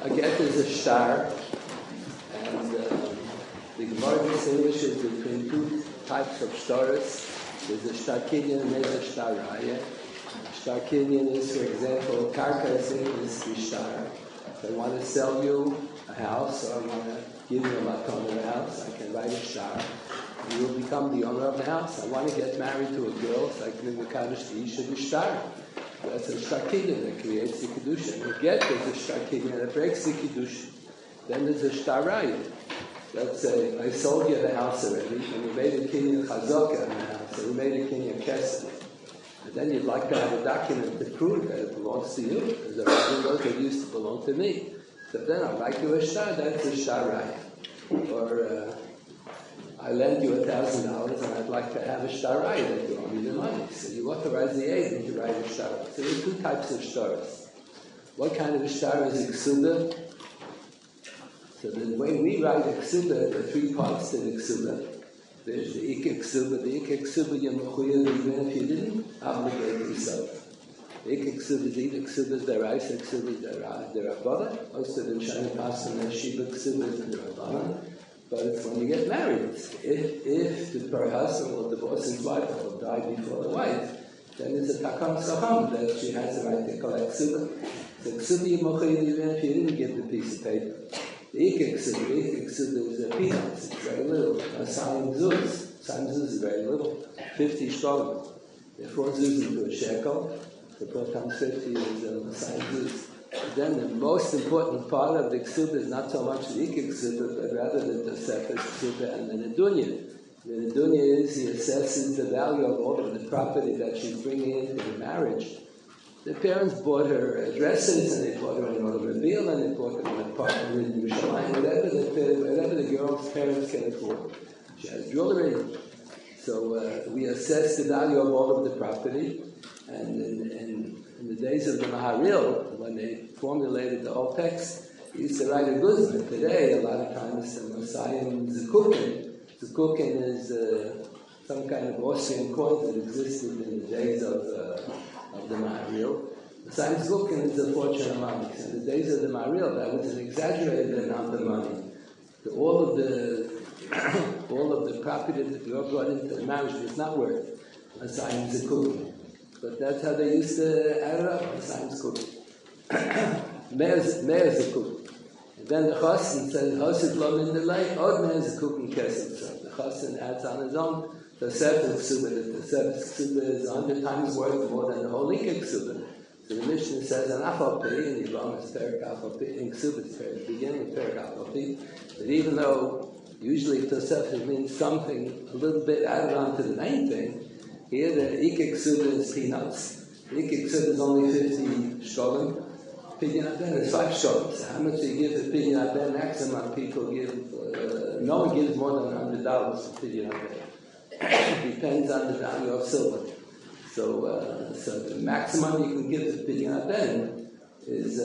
A get is a star, and the Gemara distinguishes between two types of stars. There's a star kinyan and there's a star raya. Star kinyan is, for example, karka is the star. If I want to sell you a house, or I want to give you a makom of a house, I can write a star. You will become the owner of the house. I want to get married to a girl, so I can be Mekadosh the Isha B'Shtar. That's a Shtar Kinyan that creates the Kedusha. And get there's a Shtar Kinyan that breaks the Kedusha. Then there's a Shtar Raya. Let's say, I sold you the house already, and you made a Kinyan Chazaka in the house, and you made a Kinyan Kesed. And then you'd like to have a document to prove that it belongs to you, because the original it used to belong to me. So then I'd like you a Shtar, that's a Shtar Raya. Or, I lend you $1,000 and I'd like to have a shtarai that you owe me the money. So you authorize the agent to write a shtar. So there are two types of shtars. What kind of a shtar is a ksuba? So the way we write a ksuba, there are three parts to the ksuba. There's the ikka ksuba. The ikka ksuba you're mechuyev even if you didn't obligate yourself. The ikka ksuba is either ksuba is deraisa, ksuba is derabana. Also the Shani Pasan and Shiva ksuba is derabana. But it's when you get married. If the husband will divorce his wife or die before the wife, then there's a takam saham that she has the right to collect ksuba. The ksuba you mochayim even if you didn't give the piece of paper. The ikka ksuba is a peanuts. It's very little. Sayim zuz is very little. 50 shkolim. There are 4 zuz into a shekel. So 4 times 50 is sayim zuz. Then the most important part of the ksuba is not so much the ikka ksuba, but rather the tosefes ksuba and the nedunya. The nedunya is he assesses the value of all of the property that she's bringing into the marriage. The parents bought her dresses, and they bought her an automobile, and they bought her an apartment in Yerushalayim, whatever the girl's parents can afford. She has jewelry. So we assess the value of all of the property, and in the days of the Maharil, when they formulated the whole text, he used to write a guzman. Today, a lot of times, the Messiah Zukukin. Zukukin is some kind of Austrian coin that existed in the days of the Maharil. Messiah Zukukin is a fortune of money. In the days of the Maharil, that was an exaggerated amount of money. So all of the property that you brought into the marriage was not worth Messiah Zukukin. But that's how they used to add it up. The science cook. Meir's a cook. And then the chassan says, "Hasid lo min delay." Od meir's a cook in kesem. So the chassan adds on his own the tosefes ksuba. The tosefes ksuba is 100 times worth more than the whole ikka ksuba. So the Mishnah says, "An afal pi," and Yibam is perik afal pi. In ksuba, it's the beginning of perik afal pi. But even though usually tosefes means something a little bit added on to the main thing. Here the ikka ksuba is peanuts. The ikka ksuba is only 50 shkolim. Pidyon aben is 5 shkolim. So how much do you give for pidyon aben? Maximum people give, no one gives more than $100 for pidyon aben. Depends on the value of silver. So the maximum you can give for pidyon aben is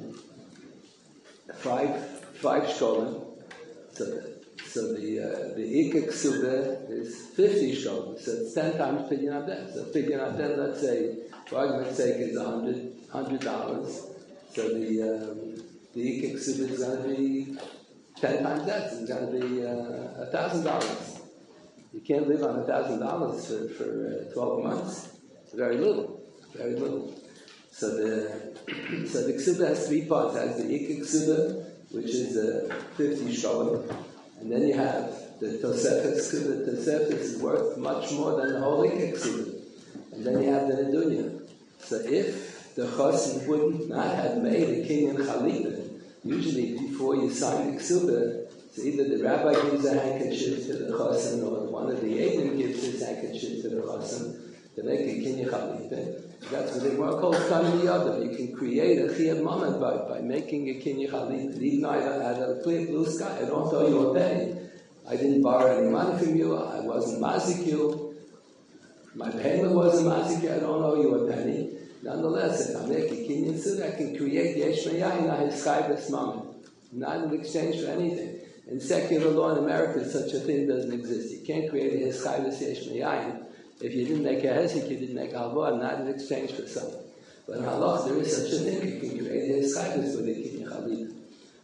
5 shkolim. So the ikka ksuba is 50 shkolim, so it's 10 times pidyon aben. So pidyon aben, let's say, for argument's sake, is $100. So the ikka ksuba is going to be 10 times that. It's going to be $1,000. You can't live on $1,000 for 12 months. It's very little, very little. So the ksuba has 3 parts. It has the ikka ksuba, which is 50 shkolim. And then you have the tosefes ksuba. The tosefes is worth much more than the whole ikka ksuba. And then you have the nedunya. So if the chassan would not have made a kinyan chalita, usually before you sign the ksuba, so either the rabbi gives a handkerchief to the chassan, or one of the agents gives his handkerchief to the chassan to make a kinyan chalita. That's what they want called kamei yadav. You can create a chiyuv moment by making a kinyan chalita. Even though I had a clear blue sky, I don't owe you a penny. I didn't borrow any money from you. I wasn't mazik you. My payment wasn't mazik you. I don't owe you a penny. Nonetheless, if I make a kinyan suda, I can create yesh meyayin ha'hischayvus moment, not in exchange for anything. In secular law in America, such a thing doesn't exist. You can't create a hischayvus yesh meyayin. If you didn't make a hesek, you didn't make a halva, not in exchange for something. But in halach, there is such a thing. You can create a hischayvus with a kinyan chalita.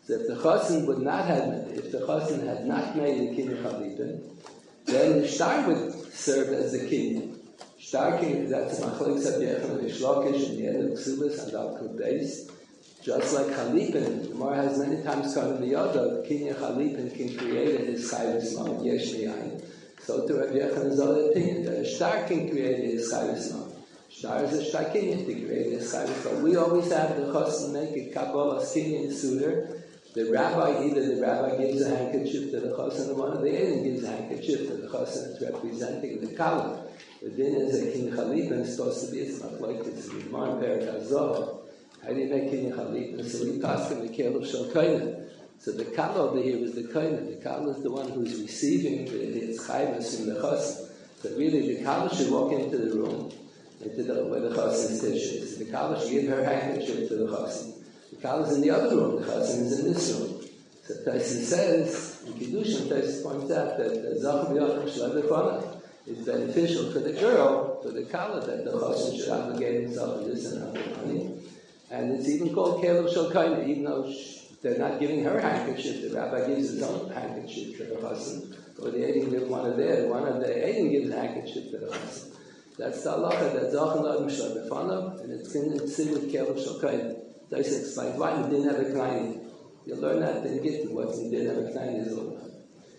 So if the chassan would not have, if the chassan had not made the kinyan chalipin, then the shtar would serve as the kinyan. Shtar kinyan, that's a machlok sabiyachan of Ishlokish in the end of Ksubas and Al-Kud Beis. Just like chalipin, the Gemara has many times come in the Yoda, kinyan chalipin can create a hischayvus mom, yesh miyayin. So to Rabbi Yechan's other opinion, that a shtar can create a hischayvus mom. Shtar is a shtar kinyan to create a hischayvus mom. We always have the chassan make a kabbalah kinyan suitor. The rabbi, either the rabbi gives a handkerchief to the chassan, or one of the Eidim gives a handkerchief to the chassan. It's representing the kala. The din is a kinyan chalipin is supposed to be, it's not like this. The Gemara in Perek HaZohar. How do you make kinyan chalipin? So we pass him the kelov shel koinen. So the kala over here is the koinen. The kala is the one who's receiving the chayvus from the chassan. So really, the kala should walk into the room, where the chassan is. The kala should give her handkerchief to the chassan. The kala is in the other room. The chassan is in this room. So Tyson says in Kiddushin, Tyson points out that Zach B'Yachim Shlev is beneficial for the girl, for the kala, that the chassan should obligate himself in this and other money. And it's even called kelov shel koinen, even though they're not giving her handkerchief. The rabbi gives his own handkerchief to the chassan, or the Eidim give one of the Eidim gives a handkerchief to the chassan. That's the halacha. That's Zachan Adam Shlev B'Fanav, and it's considered kelov shel koinen. This explains why we didn't have a klein. You'll learn that in Gittin, what we didn't have a klein is all about.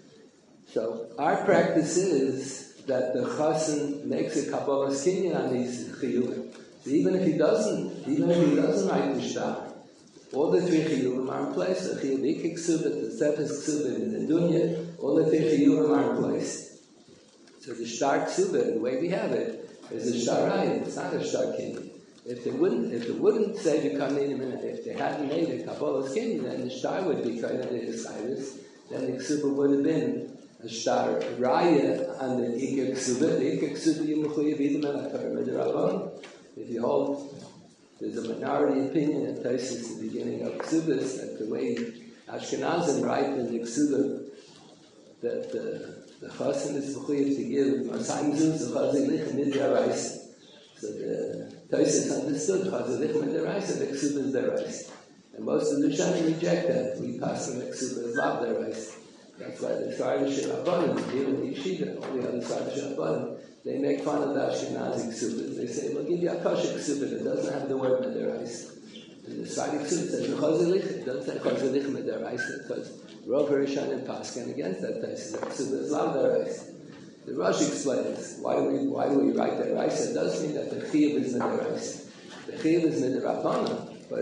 So our practice is that the chassan makes a kabbalah kinyan on these chiyuvim. So even if he doesn't write the shtar, all the three chiyuvim are in place. The chiyuv ikik ksubit, the sefes ksubit, and the dunya, all the three chiyuvim are in place. So the shtar ksubit, the way we have it, is a shtar raya. It's not a shtar kinyan. If it wouldn't say the kamin, if they hadn't made a kabbalah kinyan, then the shtar would be kind of the hischayvus. Then the ksubit would have been a shtar raya on the ikik ksubit. The ikik ksubit you mechuyev idem el hakar midrabban. If you hold, there's a minority opinion in Taisus at the beginning of Ksubas that the way Ashkenazim write in the Ksubah that the chassan is mechuyev to give Masayim Zuz of Chazilich and Midrabaisa. So the Taisus understood Chazilich and Midrabaisa, the Ksubah is Deraisa. And most of the Rishonim reject that. We pass on the Ksubah as Lav Deraisa. That's why the Sarvish Rabbanim, even the Yeshiva, all the other Sarvish Rabbanim, they make fun of the Ashkenazi ksubas. They say, we'll give you a kosher ksubas that doesn't have the word Mederaisa. And the Sadi ksubas says, it doesn't say Chazilich Mederaisa, because Rov Rishonim Paskin against that. They say the ksubas is Lav Deraisa. The Rosh explains, why do we write Deraisa? It does mean that the Chiyuv is Mederaisa. The Chiyuv is Midrabbanan, but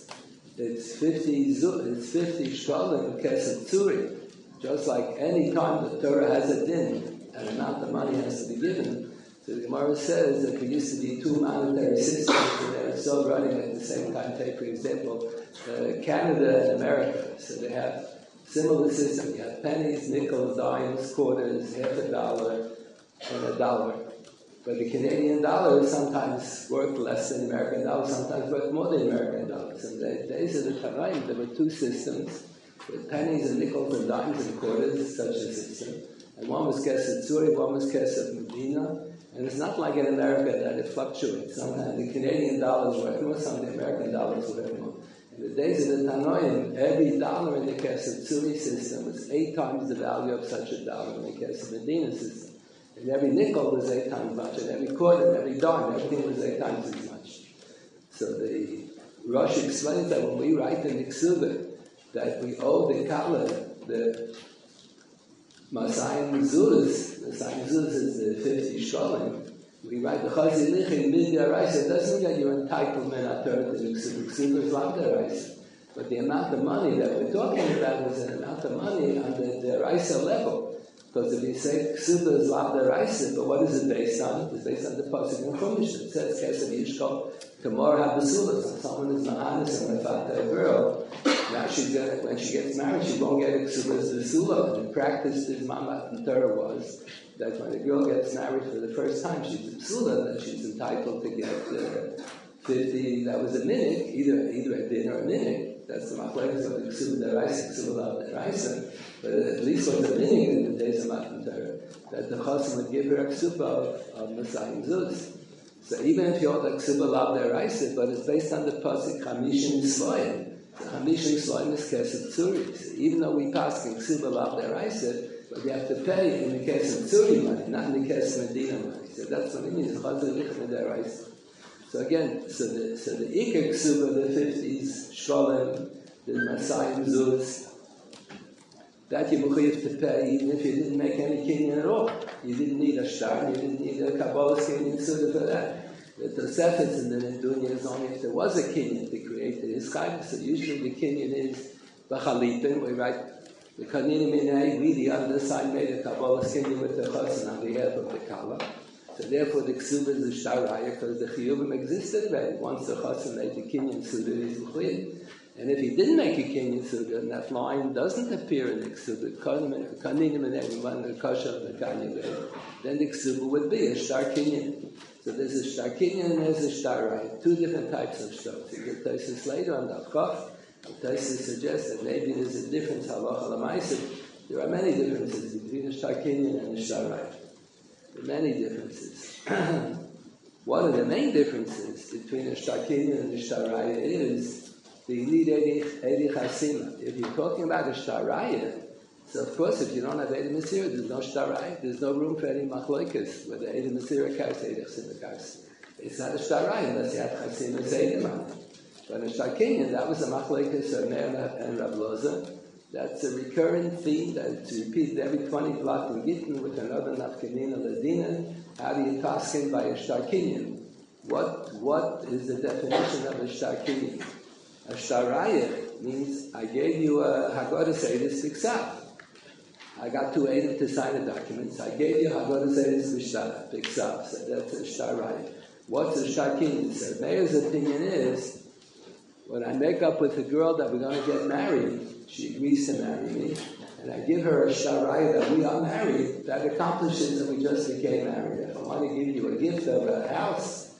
it's 50 shkolim kesef tzuri. Just like any time the Torah has a din, an amount of money has to be given. So the Gemara says that there used to be two monetary systems, and they're still running at the same time. Take, for example, Canada and America. So they have similar systems. You have pennies, nickels, dimes, quarters, $50, and $1. But the Canadian dollar is sometimes worth less than the American dollar, sometimes worth more than the American dollars. And the days of the Tanaim, there were two systems, with pennies and nickels and dimes and quarters, such a system. And one was Kesef Tzuri, one was Kesef Medina. And it's not like in America that it fluctuates. Sometimes the Canadian dollar is worth more, some of the American dollars are worth more. In the days of the Tanoim, every dollar in the Kesef Tzuri system was 8 times the value of such a dollar in the Kesef Medina system. And every nickel was 8 times much, and every quarter, and every dime, everything was 8 times as much. So the Rosh explains that when we write in the Ksubah, that we owe the Kala, the Masayim Zuz, the Masayim Zuz is the 50 Sholim. We write the Chazilich in Midya Raisa. It doesn't mean that you're entitled to the Ksubah is like the Raisa. But the amount of money that we're talking about is an amount of money on the Raisa level. Because if you say Ksubah is Lav Deraisa, but what is it based on? It's based on the Pasuk in Chumash. It says, Kesef Yishkol, Kamor HaBasulas. And someone is Mahanis and Mefata a girl. Now when she gets married, she won't get a Ksubah as Basula. And the practice of Mamat and Torah was that when a girl gets married for the first time, she's a Basula, that she's entitled to get 50, that was a minute, either a din or a minute. That's the machlekes of the Ksubah Deraisa, Ksubah Lav Deraisa. But at least what's the meaning in the days of Matan Torah, that the chassan would give her a ksubah of Masayim Zuz. So even if you hold a ksubah Lav Deraisa, but it's based on the pasuk Chamishim Yisrael, Hamishim Sloim is Kesed Tzuri. So even though we pass in Ksuba Lav Deraisa, but you have to pay in the Kesed Tzuri money, not in the Kesed Medina money. So that's what it means. Chazal Lichem Deraisa. So again, so the Iker Ksuba, the 50s, Sholem, the Masayim Zuz, that you mechuyev to pay even if you didn't make any kinyan at all. You didn't need a shtar, you didn't need a Kabbalah kinyan suda for that. The Tosefetz in the Nedunya is only if there was a kinyan to create the Ischayim. So usually the kinyan is B'chalipin, we write the Kaninim Minei, we the underside made a Kabbalah kinyan with the Chosin on behalf of the Kala. So therefore the Ksuba is the Shtaraya because the Chiyuvim existed already. Once the Chosin made the kinyan suda, is mechuyev. And if he didn't make a kinyan suda, and that line doesn't appear in the ksuba, kaninim and everyone, the kasha and the kanya, then the ksuba would be a shtar kinyan. So there's a shtar kinyan and there's a shtar right. Two different types of stars. You get Taisus later on Daf Kaf. Taisus suggests that maybe there's a difference halacha l'maaseh. There are many differences between a shtar kinyan and a shtar right. There are many differences. One of the main differences between a shtar kinyan and a shtar right is you need Eidi Chasima. If you're talking about a Shtaraya, so of course if you don't have Eidi Masira, there's no Shtaraya, there's no room for any Machloikas, whether Eidi Masira cars, Eidi Chasima cars. It's not a Shtaraya unless you have Chasima Seidim on it. But in Shtar Kinyan, that was a Machloikas of Meir and Rav Loza. That's a recurrent theme that's repeated every 20 block in Gittin with another Nafkanina Ladina. How do you taskin by a Shtar Kinyan? What is the definition of a Shtar Kinyan? A shtaraya means I gave you a Haggadah Seidus B'Ksav. I got two Eidim to sign the documents. I gave you Haggadah Seidus B'Ksav. So that's a shtaraya. What's a shtar kinyan? So Meir's opinion is, when I make up with a girl that we're going to get married, she agrees to marry me, and I give her a shtaraya that we are married, that accomplishes that we just became married. If I want to give you a gift of a house,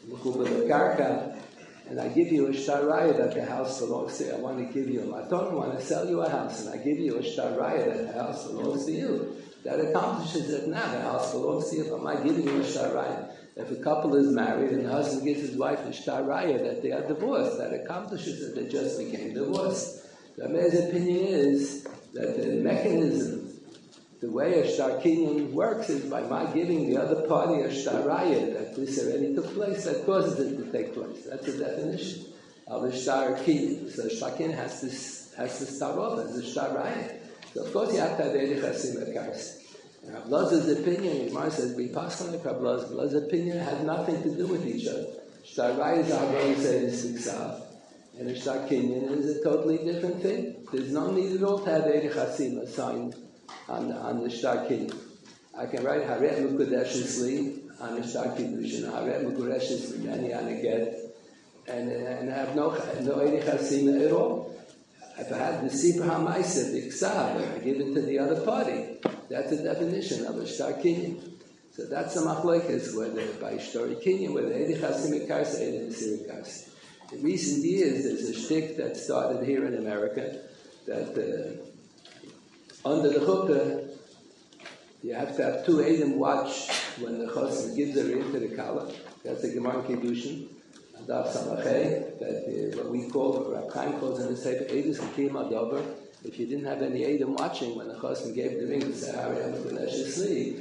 and I give you a shtaraya that the house belongs to you. I want to give you a maton, I want to sell you a house, and I give you a shtaraya that the house belongs to you. That accomplishes it now, the house belongs to you. Am I giving you a shtaraya? If a couple is married and the husband gives his wife a shtaraya that they are divorced, that accomplishes that they just became divorced. The Meir's opinion is that the mechanism, the way a shtar kinyan works is by my giving the other party a shtaraya that this already took place, that causes it to take place. That's the definition of a shtar kinyan. So a shtar kinyan has to start off as a shtaraya. So of course you have to have Eidi Chasima Kars. And Rav Loza's opinion, Gemara says, we pass on the Rav Loza's opinion had nothing to do with each other. Shtaraya is Haggadah Seidus B'Ksav, and a shtar kinyan is a totally different thing. There's no need at all to have Eidi Chasima signed on the shtar kinyan. I can write Haret Mukudeshes Li on the shtar kiddushin, Haret Mukudeshes Li on a get, and have no Eidi Chasima at all. If I had the Sipur HaMaaseh B'Ksav, I give it to the other party. That's the definition of a shtar kinyan. So that's the machlokes, whether by shtar kinyan, whether Eidi Chasima Kars, Eidi Masira Kars. In recent years, there's a shtick that started here in America that under the chuppah, you have to have two Eidim watch when the chosin gives her into the kala. That's the Gemara Kiddushin. Daf Samachay, that what we call, Rav Chaim calls in the Sefer Eidus Hakim Adover. If you didn't have any Eidim watching when the chosin gave the ring to say, Harei HaMekudesh Li,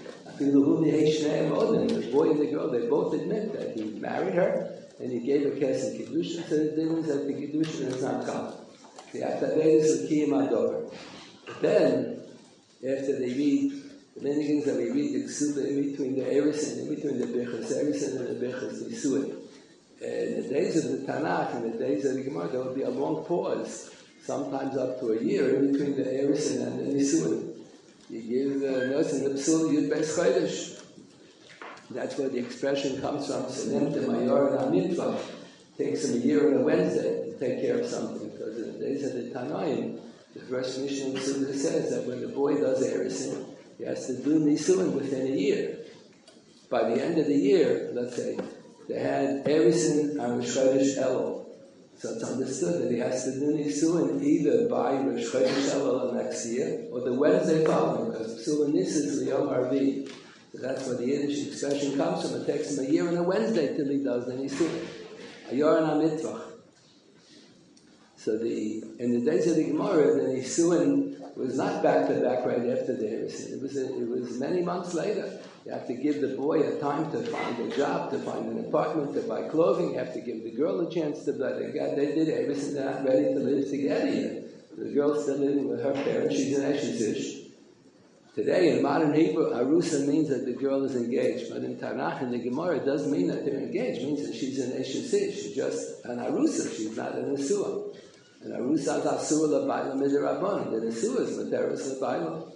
the boy and the girl, they both admit that he married her and he gave her Kesed Kiddushin, so the difference that the Kiddushin is not common. The Eidus Hakim Adover. Then, after they read the many things that we read, the Ksuba in between the Eris and in between the Bechas, Eris and the Bechas, the Suit. In the days of the Tanakh and the days of the Gemara, there would be a long pause, sometimes up to a year, in between the Eris and the Nisuin. You give notes in the Psul Yud Beis Chodesh. That's where the expression comes from. Senem te mayor and mitzvah. Takes them a year and a Wednesday to take care of something, because in the days of the Tanaim, the first Mishnah in Suda says that when the boy does Erisin, he has to do Nisuin within a year. By the end of the year, let's say, they had Erisin on Rosh Chodesh Elul. So it's understood that he has to do Nisuin either by Rosh Chodesh Elul next year or the Wednesday following, because Psul Nis is Yom Arvi. So that's where the Yiddish expression comes from. It takes him a year and a Wednesday till he does the Nisuin. A Yor and a Mitzvah. In the days of the Gemara, the Nisuin was not back to back right after the Erusin. It was many months later. You have to give the boy a time to find a job, to find an apartment, to buy clothing. You have to give the girl a chance to buy. They did Erusin. They're not ready to live together yet. The girl's still living with her parents. She's an Eshes. Today, in modern Hebrew, Arusa means that the girl is engaged. But in Tanakh, in the Gemara, it doesn't mean that they're engaged. It means that she's an Eshes. She's just an Arusa. She's not an Nesua. And Arusa is Asura L'Baila Midirabon. The Nesua is Materis L'Baila.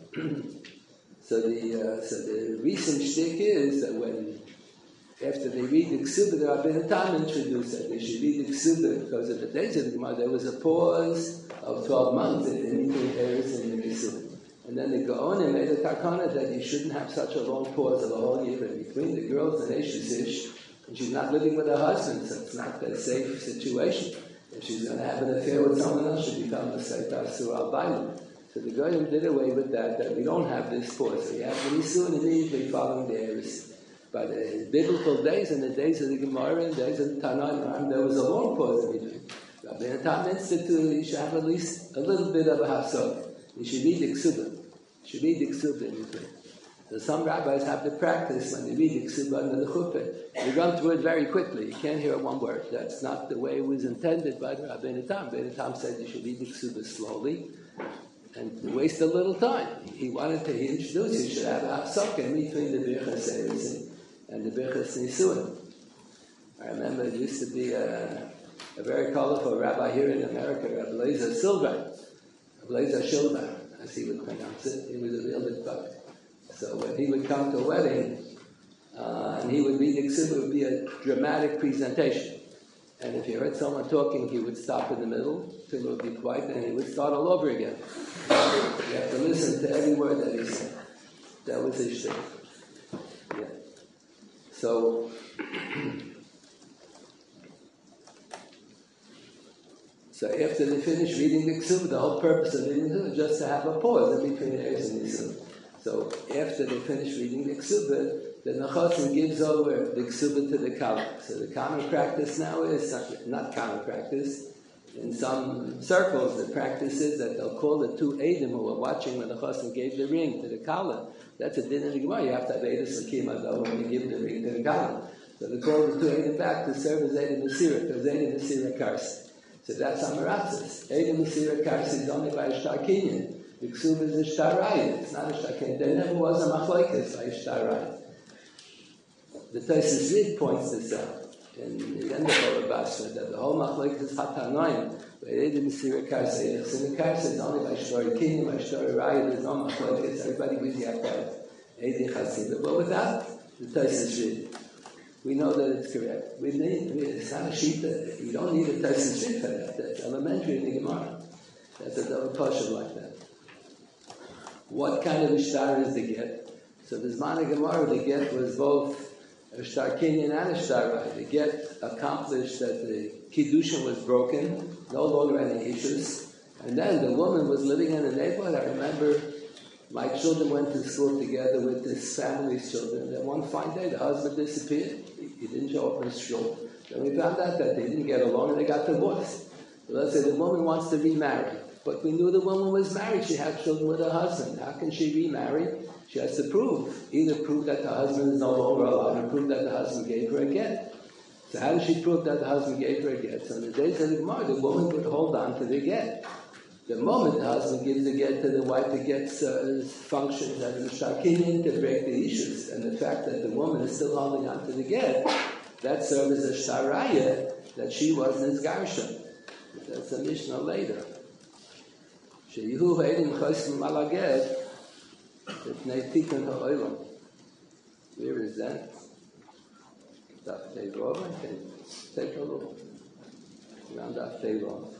So the recent shtick is that when, after they read the Ksuba, the Rabbeinu Tam introduced that they should read the Ksuba, because in the days of the Gemara, there was a pause of 12 months in between Eretz and the Ksuba. And then the Gaonim made a takana that you shouldn't have such a long pause of a whole year in between. The girl's an Eshes, and she's not living with her husband, so it's not a safe situation. If she's going to have an affair with someone else, she'll become a Seita Asur al-Bailam. So the Goyim did away with that we don't have this pause. So you have the Nisun immediately following the Eris. But in biblical days, in the days of the Gemara, and the days of the Tanaim, there was a long pause in between. Rabbeinu Tam instituted you should have at least a little bit of a hafsok. You should read the Ksuba. You should read the Ksuba in between. So some rabbis have the practice when they read the Ksuba under the Chuppah. You run through it very quickly. You can't hear one word. That's not the way it was intended by the Rabbeinu Tam. Rabbeinu Tam said you should read the Ksuba slowly and waste a little time. He introduced you should have a hafsaka in between the Birchas Erusin and the Birchas Nisuin. I remember it used to be a very colorful rabbi here in America, Rabbi Eliezer Shilber, as he would pronounce it. He was a real Litvak. So when he would come to a wedding and he would read the Ksuba, it would be a dramatic presentation. And if you heard someone talking, he would stop in the middle till it would be quiet, and he would start all over again. You have to listen to every word that he said. That was his thing. Yeah. So after they finished reading the Ksuba, the whole purpose of reading the Ksuba was just to have a pause in between Eretz and Nisun. So after they finish reading the Ksuba, the Nechosim gives over the Ksuba to the Kala. So the common practice now is, not common practice, in some circles the practice is that they'll call the two Eidim who were watching when the Nechosim gave the ring to the Kala. That's a din in the Gemara. You have to have Eidim Sakim though when you give the ring to the Kala. So they call the two Eidim back to serve as Eidim Masira, because Eidim Masira Karsi. So that's Amaratzis. Eidim Masira Karsi is only by a Shtar Kinyan. The Ksuba is a Shtar Raya. It's not a Shtar Kinyan. There never was a Machlokes by a Shtar Raya. The Tosfos Rid points this out in the end of Bava Basra, that the whole Machlokes is Hatanoim, but Eidim Masira Karsi. And the Karsi is only by Shtar Kinyan, by Shtar Raya. There's no Machlokes. Everybody with you have to have Eidim Chasida. But without the Tosfos Rid, we know that it's correct. It's not a shita. You don't need a Tosfos Rid for that. That's elementary in the Gemara. That's a double passion like that. What kind of a shtar is the get? So the Zman Gemara, the get was both a shtar kinyan and a shtar raya. The get accomplished that the kiddushin was broken, no longer any issues, and then the woman was living in the neighborhood. I remember my children went to school together with this family's children. And then one fine day, the husband disappeared. He didn't show up in his shul. Then we found out that they didn't get along and they got divorced. So let's say the woman wants to remarry. But we knew the woman was married. She had children with her husband. How can she remarry? She has to either prove that the husband is no longer alive, or prove that the husband gave her a get. So how does she prove that the husband gave her a get? So in the days of the Gemara, the woman would hold on to the get. The moment the husband gives the get to the wife, the get functions as a shtar kinyan to break the issues. And the fact that the woman is still holding on to the get, that serves as a shtar raya that she was nizgarsha. That's a Mishnah later. Sheyihu ha'edim chosim malaget b'pnei tikun ha'olam. Where is that? Daf Tevov. I can take a look. Around Daf Tevov.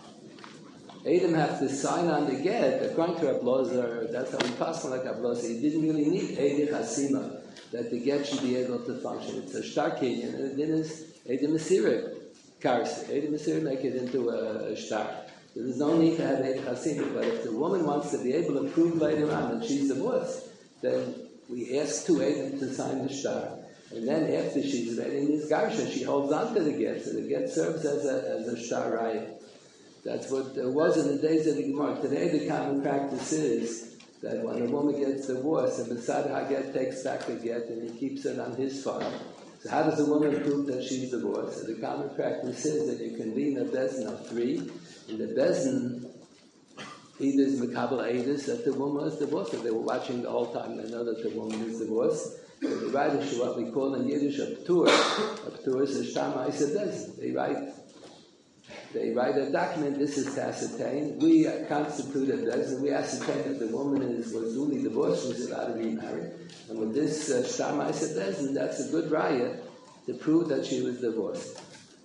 Edom have to sign on the get. According to Rav Lozer, that's how we pass on like Rav Lozer. He didn't really need Eidich Hasima, that the get should be able to function. It's a shtar kinyan, and it is Edom Masira Karsi. Edom Masira make it into a shtar. So there's no need to have Eidich Hasima. But if the woman wants to be able to prove later on that she's divorced, then we ask two Edom to sign the shtar. And then after she's ready in this garsha, she holds on to the get. So the get serves as a shtar raya. That's what it was in the days of the Gemara. Today the common practice is that when a woman gets divorced, the Masad Haget takes back the get and he keeps it on his file. So how does a woman prove that she's divorced? So the common practice is that you convene a bezin of 3, and the bezin either is Mekabel Eidus that the woman is divorced, or they were watching the whole time, they know that the woman is divorced. So they write what we call in Yiddish a ptur. A ptur is a shama is a bezin. They write a document, this is to ascertain. We constitute a bezin, we ascertain that the woman was duly divorced, she's allowed to remarry. And with this shama is a bezin, that's a good raya to prove that she was divorced.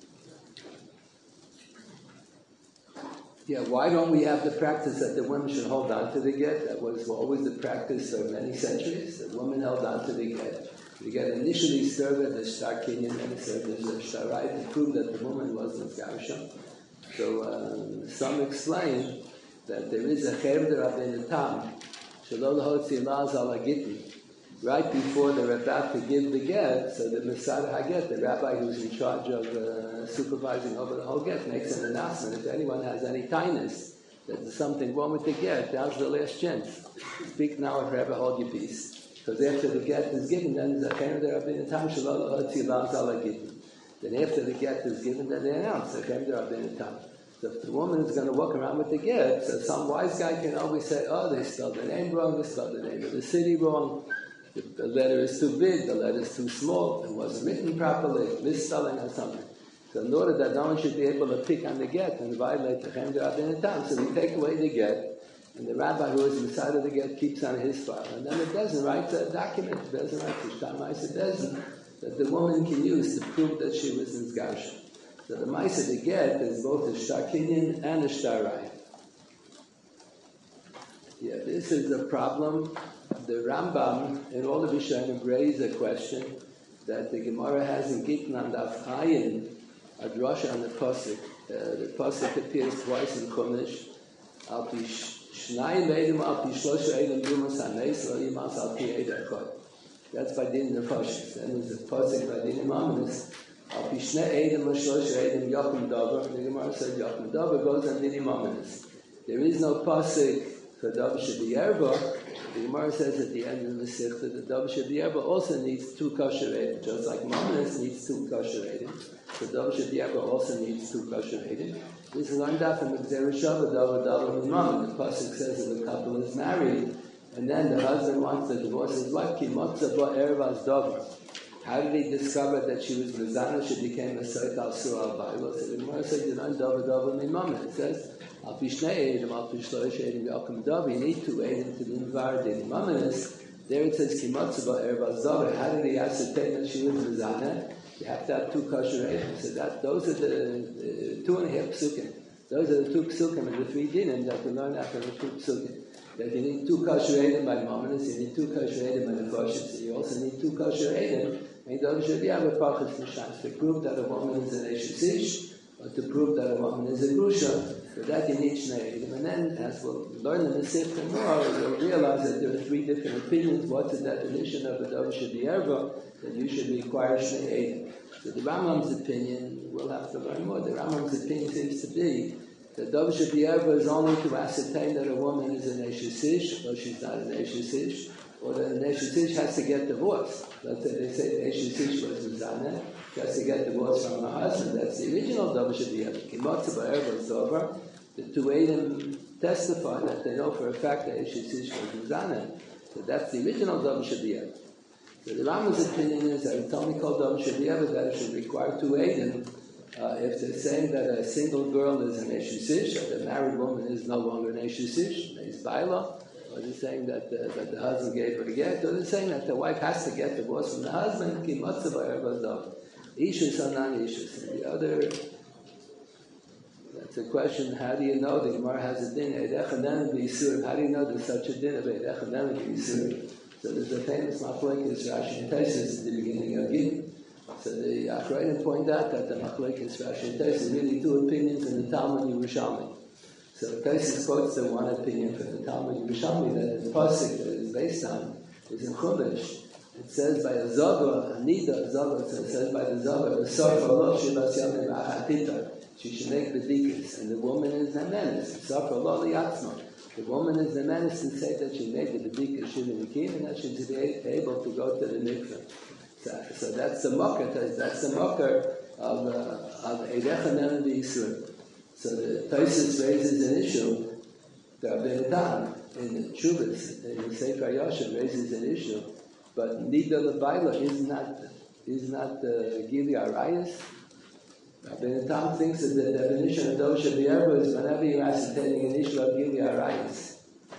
Yeah, why don't we have the practice that the women should hold on to the get? That was always the practice for many centuries. The woman held on to the get. The get initially served as a shtar kinyan, and served as a shtarai to prove that the woman wasn't garsha. So some explain that there is a chevder rabbeinu tam, shalol hotzi laz ala gittin. Right before they're about to give the get, so the Masad Haget, the rabbi who's in charge of supervising over the whole get, makes an announcement. If anyone has any tinus, that there's something wrong with the get, now's the last chance. Speak now or forever hold your peace. Because after the get is given, then there's a chevder rabbeinu tam, shalol hotzi laz ala gittin. Then after the get is given, then they announce the chevder rabbeinu tam. So if the woman is going to walk around with the get, so some wise guy can always say, oh, they spelled the name wrong, they spelled the name of the city wrong. The letter is too big, the letter is too small, it wasn't written properly, misspelling or something. So in order that no one should be able to pick on the get and violate the chevder rabbeinu tam, so we take away the get, and the rabbi who is inside of the get keeps on his file. And then it doesn't write a document, it doesn't write the shtamais, it doesn't, that the woman can use to prove that she was in Garsha. So the Maisa the get is both a shtar kinyan and a shtarai. Yeah, this is a problem. The Rambam in all the Rishonim raise a question that the Gemara has in Gittin and Daf Ayin, a drasha on the pasuk. The pasuk appears twice in Chumash. Al pi shnai leidim al pi shlosha eidim dumas haneis lo yimas al pi eid echad. That's by din nefashis. And there's a pasuk by din imamis. Al pi shnei eidim al shlosha eidim yakum davar. The Gemara said yakum davar goes on din imamis. There is no pasuk for davar shebiyerba. The Gemara says at the end of the Masechta that the davar shebiyerba also needs 2 kosher eidim, just like mamis needs 2 kosher eidim. The davar shebiyerba also needs 2 kosher eidim. This is learned out from the Gzera Shabbat, davar mimam. The pasuk says that the couple is married, and then the husband wants to divorce his wife. Ki motza ba ervas davar. How did he discover that she was mezana? She became a soit al sur al baylo. So the Gemara says you learn davar mimam. It says al pi shnei eidim, al pi shlosh eidim yakum davar. You need 2 eidim to be invar the imaminus. There it says ki motza ba ervas davar. How did he ascertain that she was mezana? You have to have 2 kosher eidim. So those are the 2.5 psukim. Those are the 2 psukim and the 3 dinim that we learn after the 2 psukim. That you need 2 kosher eidim by mominus, you need 2 kosher eidim by the kosher. You also need 2 kosher eidim. And those should be able to prove that a woman is an Eshes, or to prove that a woman is a Grusha. For that you need Shnei Eidim. And then, as we'll learn in the Sifta more, you'll realize that there are 3 different opinions. What's the definition of a davar shebiyerba? That you should require Shnei Eidim. So the Rambam's opinion, we'll have to learn more. The Rambam's opinion seems to be that davar shebiyerba is only to ascertain that a woman is an Eshes, or she's not an Eshes, or that an Eshes has to get divorced. Let's say they say the Eshes was Mizana, she has to get divorced from her husband. That's the original davar shebiyerba. Kimotza ba'erva is over. The 2 Eidim testify that they know for a fact that Eshes was Mizana. So that's the original davar shebiyerba. So the Rambam's opinion is that it's only called davar shebiyerba that it should require 2 Eidim. If they're saying that a single girl is an Eshes, or the married woman is no longer an Eshes, it's Baila, or they're saying that the husband gave her a get, or they're saying that the wife has to get divorced from the husband, ki matzah ba'erva davar. Ishus or non-ishus. And the other, that's a question, how do you know the Gemara has a din, eidechanenu b'yisur, how do you know there's such a din of eidechanenu b'yisur? So there's a famous machlokes Rashi and Tosfos at the beginning of Gittin. So the Achrayim point out that the machlokes Rashi and Tosfos are really 2 opinions in the Talmud Yerushalmi. So Tosfos quotes the one opinion from the Talmud Yerushalmi that the pasuk that is based on is in Chumash, it says by a Zoga, Anida Zoga, so it says by the Zoga, the Sofa Lo Shibas Yamim Achatita, she should make the dikas, and the woman is the menace. Sofa Lo Liatzma. The woman is the menace and say that she made the dikas Shivinikim, and that she's able to go to the mikveh. So that's the mocker, of Eidechanem V'Yisur. So the Taisus raises an issue, the Rabbeinu Tam, in the Chuvas, in the Sefer Yosher raises an issue, but Nida L'Baila is not Gili Arayas. Rabbeinu Tam thinks that the definition of Dosha B'Yerbo is whenever you're ascertaining an issue of Gili Arayas.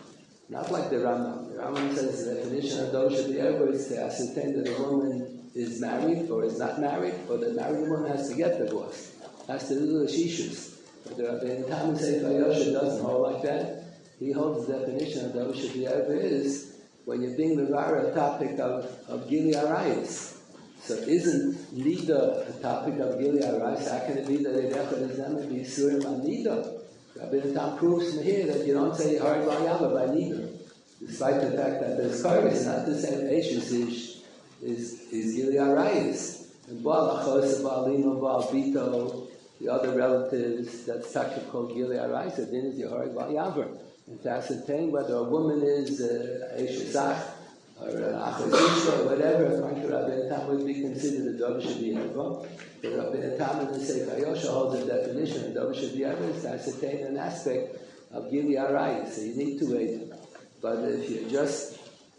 Not like the Rambam. The Rambam says the definition of Dosha B'Yerbo is to ascertain that a woman is married or is not married, or the married woman has to get divorced. Has to do the shishus. But the Rabbeinu Tam in Sefer Yosher doesn't hold like that. He holds the definition of Dosha B'Yerbo is when you're being the topic of Gili Arayas. So isn't Nida a topic of Gili Arayas? How can it be that it echad is them and be surim on Nida? Rabbeinu Tam proves from here that you don't say hard Vayava by Nida. Despite the fact that there's Karis, not the same Ashes is Gili Arayas. And Baal Achos, Baal Lima, Baal Bito, the other relatives, that's technical Gili Arayas, then is Yehori Baal Yavar. And to ascertain whether a woman is Eshesach or Achosishka or whatever, according to Rabbeinu Tam, would be considered a Dovah Shebiyerba. But Rabbeinu Tam in the Sefer Yosher holds a definition of Dovah Shebiyerba is to ascertain an aspect of Gili Arayas. So you need to wait. But if you're just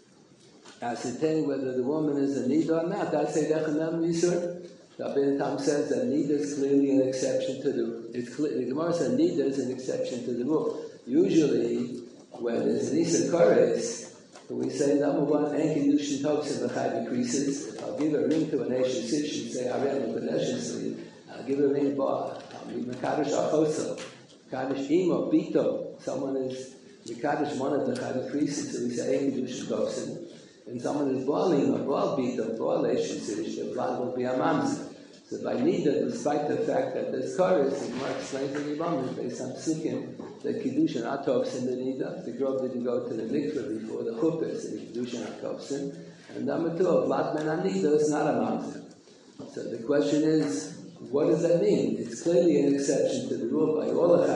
ascertaining whether the woman is a Nida or not, that's a Dechanam Yisur. Rabbeinu Tam says that Nida is clearly an exception to the Gemara says Nida is an exception to the rule. Usually, when there's an Isa Kores, we say, number one, Enki Dushin Toksin B'chai decreases. If I'll give a ring to an Asian Sish and say, Arem B'neshesli, I'll give a ring I'll be Mekadosh Achoso, Mekadosh Imo, Bito. Someone is Mekadosh one of the Chai decreases, so we say Enki Dushin Toksin. And someone is Baal Imo, Baal Bito, Baal Asian Sish, the blood will be a Mamza. So by Nida, despite the fact that there's Chorus, and Mark explains in the Yibam, based on Psukim, that Kiddush and Atovsin the Nida, the girl didn't go to the mikveh before the Chuppah, and Kiddush and Atovsin. And number two, a Blat Ben Anida is not a Mamzer. So the question is, what does that mean? It's clearly an exception to the rule by all of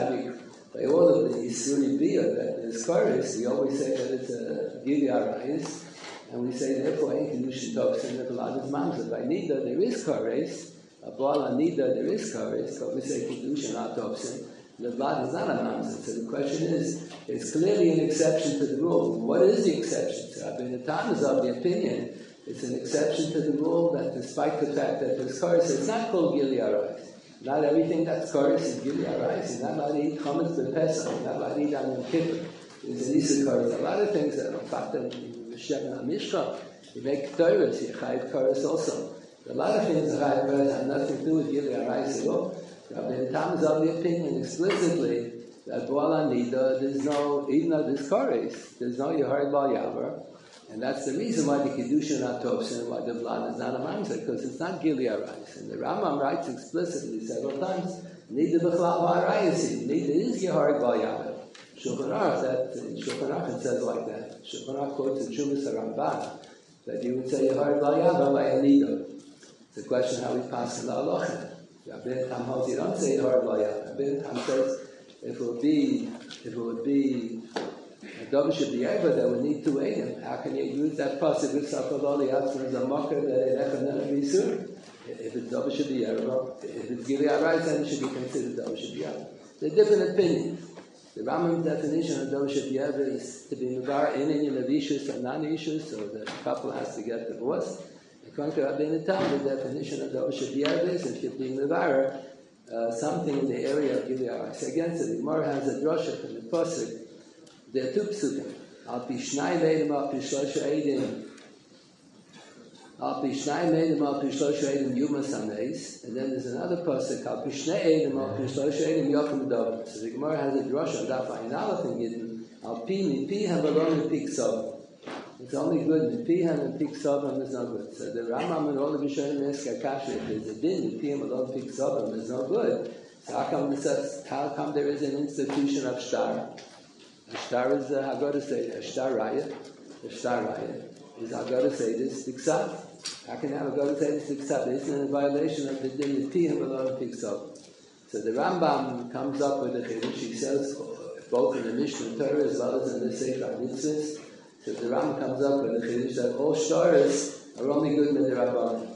the Yisuri Biyah, that there's Chorus, we always say that it's a Gili Arayas, and we say, therefore, ain't Kiddush and Atovsin, the blood is Mamzer. By Nida, there is Chorus. A Baal Anida, there is Chorus, but we say Kiddush and Atovsin. The blood is not a mamzer. So the question is, it's clearly an exception to the rule. What is the exception? So Rabbeinu Tam is of the opinion it's an exception to the rule that despite the fact that there's chorus, it's not called Gili Arayas. Not everything that's chorus is Gili Arayas. You're not allowed to eat chametz b'Pesach. You're not allowed to eat on Yom Kippur. There's an Issa chorus. A lot of things that are fact in Shemin HaMishcha. You make Torahs, you chayiv chorus also. A lot of things that have nothing to do with Gili Arayas at all. Rabbeinu Tam is of the opinion explicitly that Baal Anida, there's no, even though there's chorus, there's no Yehorid Baal Yavar, and that's the reason why the Kiddush is not Tovsin, why the blood is not a mamzer, because it's not Gili Arayas. And the Rambam writes explicitly several times, Nida B'chlal Arayasi, Nida is Yehorid Baal Yavar. Shulchan Aruch, it says like that. Shulchan Aruch quotes in Shumas HaRamban that you would say Yehorid Baal Yavar by a Nida. It's a question how we pass the halacha. Rabbeinu Tam holds you don't say Yehorid Baal Yavar. Rabbeinu Tam says if it would be a Dovah Shebiyerba that would need to aid him, how can you use that pasuk with Safaloli Yatzman as a mocker that it echanel b'Yisur? If it's Dovah Shebiyerba, if it's Gili Arayas, then it should be considered Dovah Shebiyerba. There are different opinions. The Rambam's definition of Dovah Shebiyerba is to be mevar in union of ishus and non-ishus, so the couple has to get divorced. According to Rabbeinu Tam, the definition of Dovah Shebiyerba is if you're being mevar something in the area of Gili Arayas. Again, so the Gemara has a drosha from the pasuk. There are two psukim. Al pi shnai meidim, al pi shlosha eidim. Al pi shnai meidim, al pi shlosha eidim yumas hameis. And then there's another pasuk. Al pi shnai eidim, al pi shlosha eidim yochim davar. So the Gemara has a drosha on Daf Ayin Aleph in Yidden. Al pi mipihem v'lo mipik sovam. It's only good mipihem and pik sovam is not good. So the Rambam and all the Rishonim ask Akash if there's a din mipihem v'lo pik sovam is no good. So how come there is an institution of shtar? A shtar is, I've got to say, a shtar raya. is Haggadah Seder Tiksav. How can I have Haggadah Seder Tiksav? It's in a violation of the din of Tihim Alon Tiksav. So the Rambam comes up with a chiddush. He says, both in the Mishnah Torah as well as in the Sefer Mitzvahs, so the Rambam comes up with a chiddush that all shtaris are only good with the Rabbanim.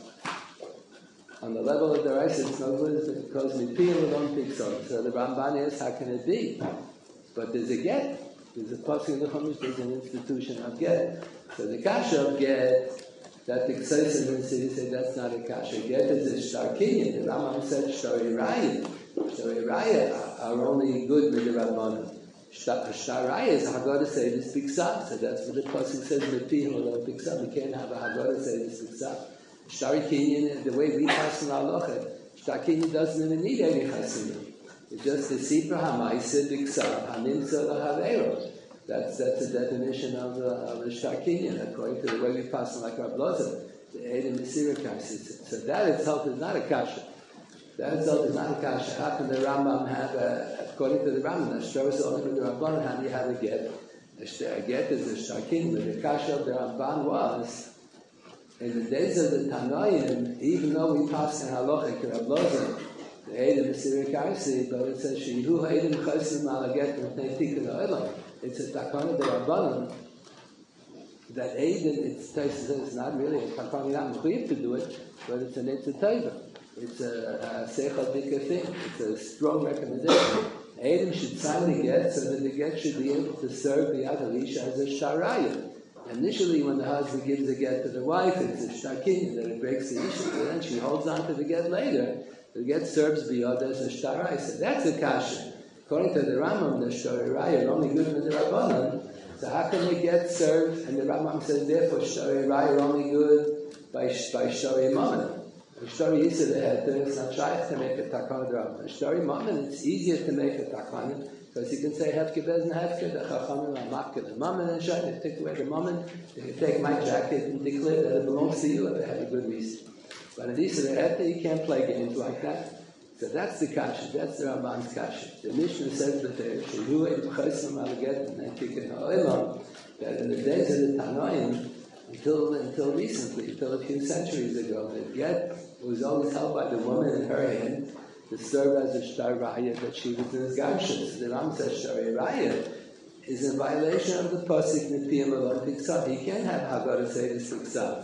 On the level of the Raisa, it's no good because Mipiyah Alon Tiksav. So the Ramban asks, how can it be? But there's a get. There's a pasuk in the Chumash, there's an institution of get. So the kasha of get, that the Kseisim in the city say that's not a kasha. Get is a shtar kinyan. The Rambam said shtari raya. Shtari raya are only good with the Rabbanim. Shtar raya is a Haggadah Seder Tiksav. So that's what the pasuk says, Mepihim Alon Tiksav. We can't have a Haggadah Seder Tiksav. Shtari kinyan, the way we pass in halacha, shtar kinyan doesn't even need any chasidim. It's just the Sipra HaMaisa Diksav HaNimtza LaHaveiro. That's the definition of the Shtar Kinyan, according to the way we pass on like Rav Loza, the Eidim Mesira Kasha. So that itself is not a kasha. That itself is not a kasha. How can the Rambam have according to the Rambam, the Shtar is only with the Rabban, how do you have a get? A get is a Shtar Kinyan. The kasha of the Ramban was, in the days of the Tanoim, even though we pass in halacha Rav Loza, the Eidim Mesira Kasha, but it says, Shehu Eidim Chosim Malaget M'nei Tikkun Ha'olam. It's a takana de Rabbanan that Eidim, it's not really a takana, you're not mechuyev to do it, but it's an teva. It's a seichel dika thing. It's a strong recommendation. Eidim should sign the get so that the get should be able to serve the other isha as a sharaya. Initially, when the husband gives the get to the wife, it's a shtar kinyan, that it breaks the isha, but then she holds on to the get later. The get serves biyad as a shtaraya. So that's a kasha. According to the Rambam, the Shtarei are only good with the Rabbanan. So how can they get served? And the Rambam says, therefore, Shtarei are only good by Shtarei Mammon. The Shtarei Yisra Heter, it's not shy to make a takana of the Rambam. Shtarei Mammon, it's easier to make a takana because you can say Hefke Bez and Hefke, the Chachamim are Mafke, the Mammon and Shai, they take away the Mammon, they can take my jacket and declare that it belongs to you if they have a good reason. But in Yisra Heter, you can't play games like that. So that's the kasha, that's the Ramban's kasha. The Mishnah says that there, that in the days of the Tanoim, until recently, until a few centuries ago, the get was always held by the woman in her hand to serve as a shtar raya that she was in his garsha. So the Ram says shtar raya is in violation of the pasuk Mipiyim Alon Tiksav. He can't have Haggadah Seder Tiksav.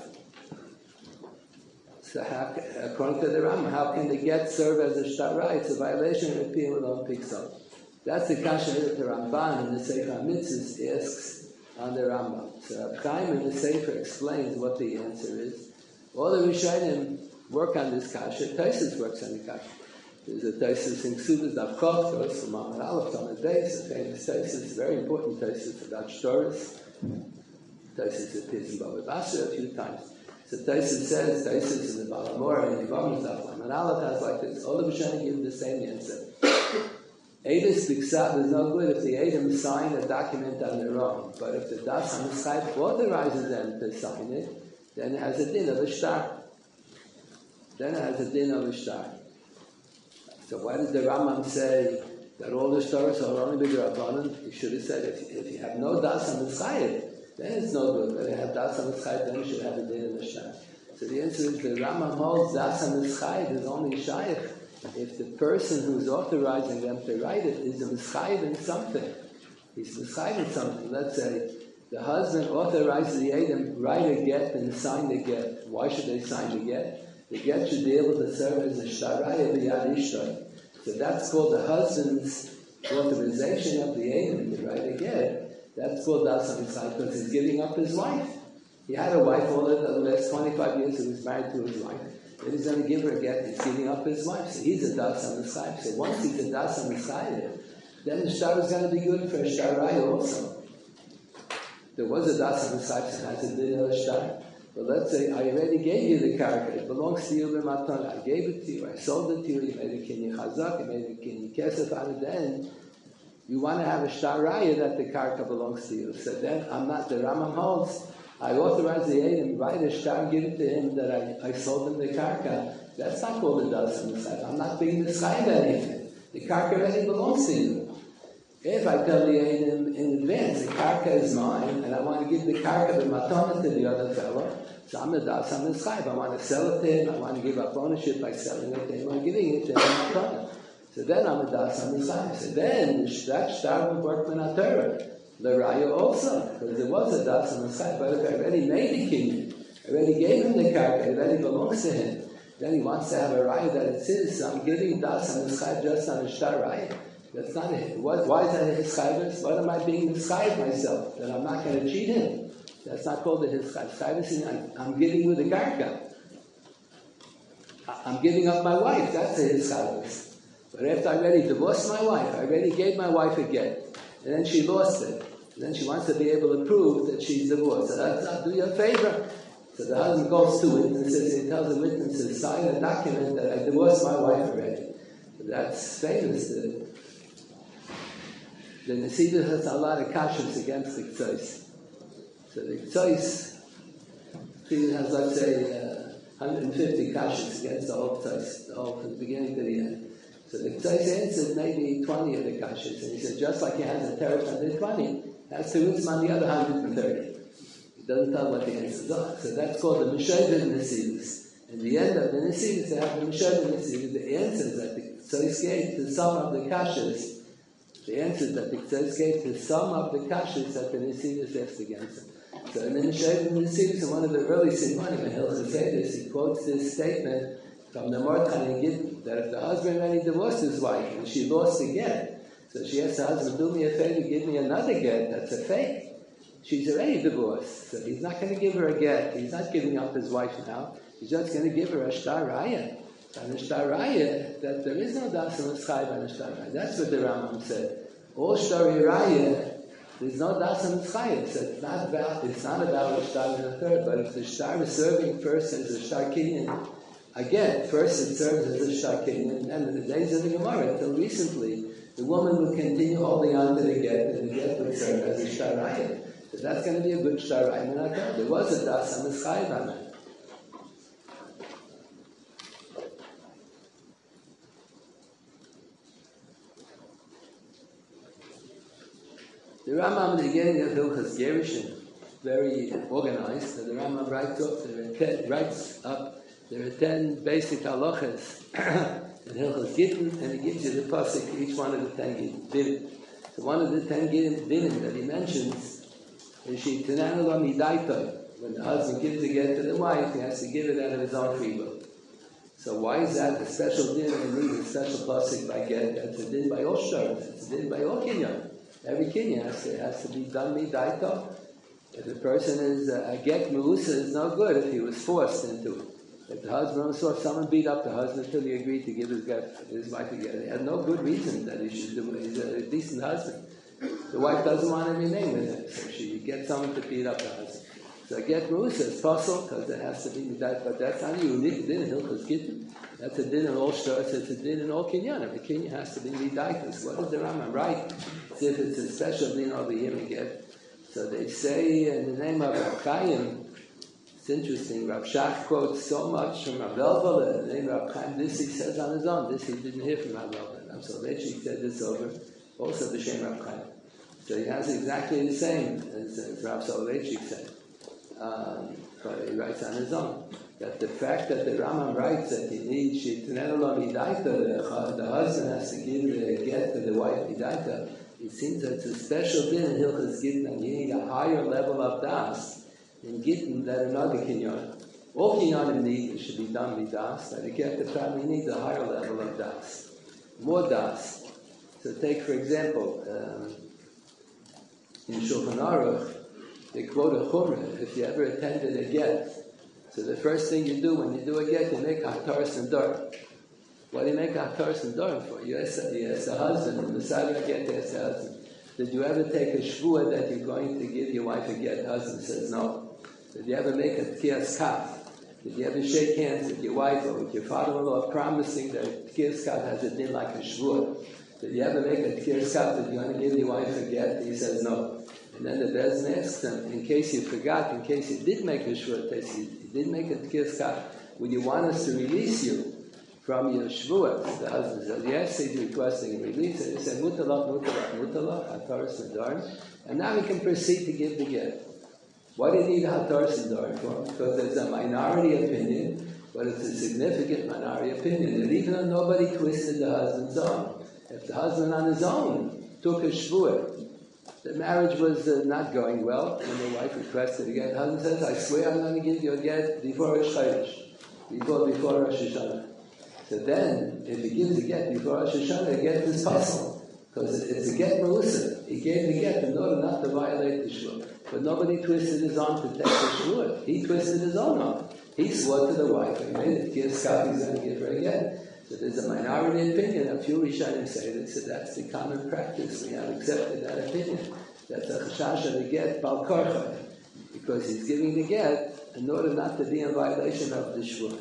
So according to the Rambam, how can the get serve as a shtar? It's a violation of the Piyam Alon Tiksav. That's the kasha that the Ramban in the Sefer Mitzvahs asks on the Rambam. So Reb Chaim in the Sefer explains what the answer is. All the Rishonim work on this kasha. Taisus works on the kasha. There's a Taisus in Ksubas Daf Kof, goes from Amar Aleph on the base, a famous Taisus, very important Taisus about shtaris. Taisus appears in Bava Basra a few times. So Taisus says, Taisus in the Balamora and the Yevamos Daf and Aleph has like this. All the Rishonim give the same answer. Eidus B'Ksav is no good if the Eidim sign a document on their own. But if the Das HaMeschayv authorizes them to sign it, then it has a din of a shtar. So why did the Rambam say that all the stars are only b'drabanan? He should have said if you have no Das HaMeschayv, then it's no good. But if you have Das HaMeschayv, then you should have a din of a shtar. So the answer is the Rambam holds Das HaMeschayv is only shaykh if the person who's authorizing them to write it is a meschayv in something. He's meschayv in something. Let's say the husband authorizes the Eidim, write a get and sign the get. Why should they sign the get? The get should be able to serve as a shtaraya b'yad ishtay. So that's called the husband's authorization of the Eidim to write a get. That's called das HaMeschayv because he's giving up his wife. He had a wife all the last 25 years. He was married to his wife. Then he's going to give her a get. He's giving up his wife. So he's a das HaMeschayv. So once he's a das HaMeschayv, then the shtar is going to be good for a shtaraya also. There was a das HaMeschayv that has a din of a shtar. But let's say I already gave you the karka. It belongs to you b'matan. I gave it to you. I sold it to you. You made a kinyan chazak. You made a kinyan kesef out of then. You want to have a shtaraya that the karka belongs to you. So then I'm not, the Rambam holds, I authorize the Eidim, write a shtar, give it to him that I sold him the karka. That's not called a das HaMeschayv. I'm not being meschayv anything. The karka already belongs to you. If I tell the Eidim in advance, the karka is mine, and I want to give the karka, the matana, to the other fellow, so I'm a das, I'm a schayv. I want to sell it to him, I want to give up ownership by selling it to him, or giving it to him, matana. So then I'm a das, I'm a schayv. So then, that shtar would work with Torah. The raya also, because there was a das and a schayv, but if I already made the king, I already gave him the karka, it already belongs to him. Then he wants to have a raya that it's his, so I'm giving das and a schayv just on a shtar raya. That's not it. Why is that his chayvus? What am I being chayv myself? That I'm not going to cheat him. That's not called the his chayvus. Chayvus, I'm giving you the karka. I'm giving up my wife. That's a his chayvus. But after I already divorced my wife, I already gave my wife a get, and then she lost it. And then she wants to be able to prove that she's divorced. So I'll do you a favor. So the husband goes to witnesses. He tells the witnesses, sign a document that I divorced my wife already. So that's famous. The Nesidah has a lot of kashas against the K'tzos. So the K'tzos, he has, let's say, 150 kashas against the whole K'tzos, the whole from the beginning to the end. So the K'tzos answered maybe 20 of the kashas, and he said, just like he has a teretz on the 20, has to rinse on the other 130. He doesn't tell what the answers are. So that's called the Meshover Nesidus. In the end of the Nesidus, they have the Meshover Nesidus, the answers that the K'tzos gave to some of the kashas. The answer that the K'tzos gave to some of the kashas that the Nesidus asked against him. So in the Meshover Nesidus, in one of the early Simanim, in Hilchos Eidos, he quotes this statement from the Mordechai and Gittin, that if the husband already divorced his wife and she lost the get, so she asked the husband, do me a favor, give me another get, that's a fake. She's already divorced, so he's not going to give her a get. He's not giving up his wife now. He's just going to give her a shtar raya. And the shtar raya, that there is no das and schayv on the shtar raya. That's what the Rambam said. All shtar raya, there's no das and schayv. So it's not about a shtar and a third, but if the shtar is serving first as a shtar kinyan, again, first it serves as a shtar kinyan, and in the days of the Gemara, until recently, the woman would continue holding on to the get, and the get would serve as a shtar raya. So that's going to be a good shtar raya. There was a das and schayv on it. The Rambam at the beginning of Hilchos Gerushin, very organized. So the Rambam writes up there are 10 basic halachas in Hilchos Gittin, and he gives you the pasuk each one of the 10 dinim. So one of the 10 dinim that he mentions is she'tinanu lo midaito. When the husband gives the get to the wife, he has to give it out of his own free will. So why is that a special din and need a special pasuk by get? That's a din by all shtar. That's a din by all kinyan. Every kinyan has to be done midaito. If the person is a get meusa, is no good if he was forced into it. If the husband saw someone beat up the husband until he agreed to give his wife a get, he had no good reason that he should do it. He's a decent husband. The wife doesn't want to remain with him, so she gets someone to beat up the husband. So get meusa is possible because it has to be midaito, but that's not a unique din in Hilchos Gittin. That's a din in all shtaros. It's a din in all kinyan. Every kinyan has to be midaito. So what does the Rambam write? As if it's a special din over here we get. So they say in the name of Rav Chaim. It's interesting. Rav Shach quotes so much from Rav Elvel. In the name of Rav Chaim, this he says on his own. This he didn't hear from Rav Elvel. Rav Soloveitchik said this over, also b'shem Rav Chaim. So he has exactly the same as Rav Soloveitchik said. But he writes on his own that the fact that the Rambam writes that he needs she'tinenu lo midaito, the husband has to give the get to the wife midaito. It seems that it's a special din in Hilchos Gittin, and you need a higher level of das in Gittin than another kinyan. All kinyanim need it should be done with das, but the get the family needs a higher level of das, more das. So take for example in Shulchan Aruch. They quote a chumrah, if you ever attended a get. So the first thing you do when you do a get, you make a hataras nedarim. What do you make a hataras nedarim for? You ask the husband, and the side of the get, you ask the husband, did you ever take a shvuah that you're going to give your wife a get? The husband says no. Did you ever make a tkiyas kaf? Did you ever shake hands with your wife or with your father-in-law promising that tkiyas kaf has a din like a shvuah? Did you ever make a tkiyas kaf that you're going to give your wife a get? He says no. And then the Bezdin asks him, in case you forgot, in case you did make a shvuah, you did make a tkiyas kaf, would you want us to release you from your shvuah. The husband says, yes, he's requesting a release. And he said, mutalach, hataras nedarim. And now we can proceed to give the get. Why do you need a hataras nedarim for? Because there's a minority opinion, but it's a significant minority opinion. And even though nobody twisted the husband's arm, if the husband on his own took a shvuah, the marriage was not going well, and the wife requested a get. The husband says, I swear I'm going to give you a get before Rosh Chodesh, before Rosh Hashanah. So then, if he gives a get before Rosh Hashanah, the get is possible, because it's a get ma'usa. He gave the get in order not to violate the shvuah. But nobody twisted his arm to take the shvuah. He twisted his own arm. He swore to the wife, he made it, he's going to give her a get. So there's a minority opinion. A few Rishonim say that, so that's the common practice. We have accepted that opinion. That's a chashash of the get bal korcha, because he's giving the get in order not to be in violation of the shvuah.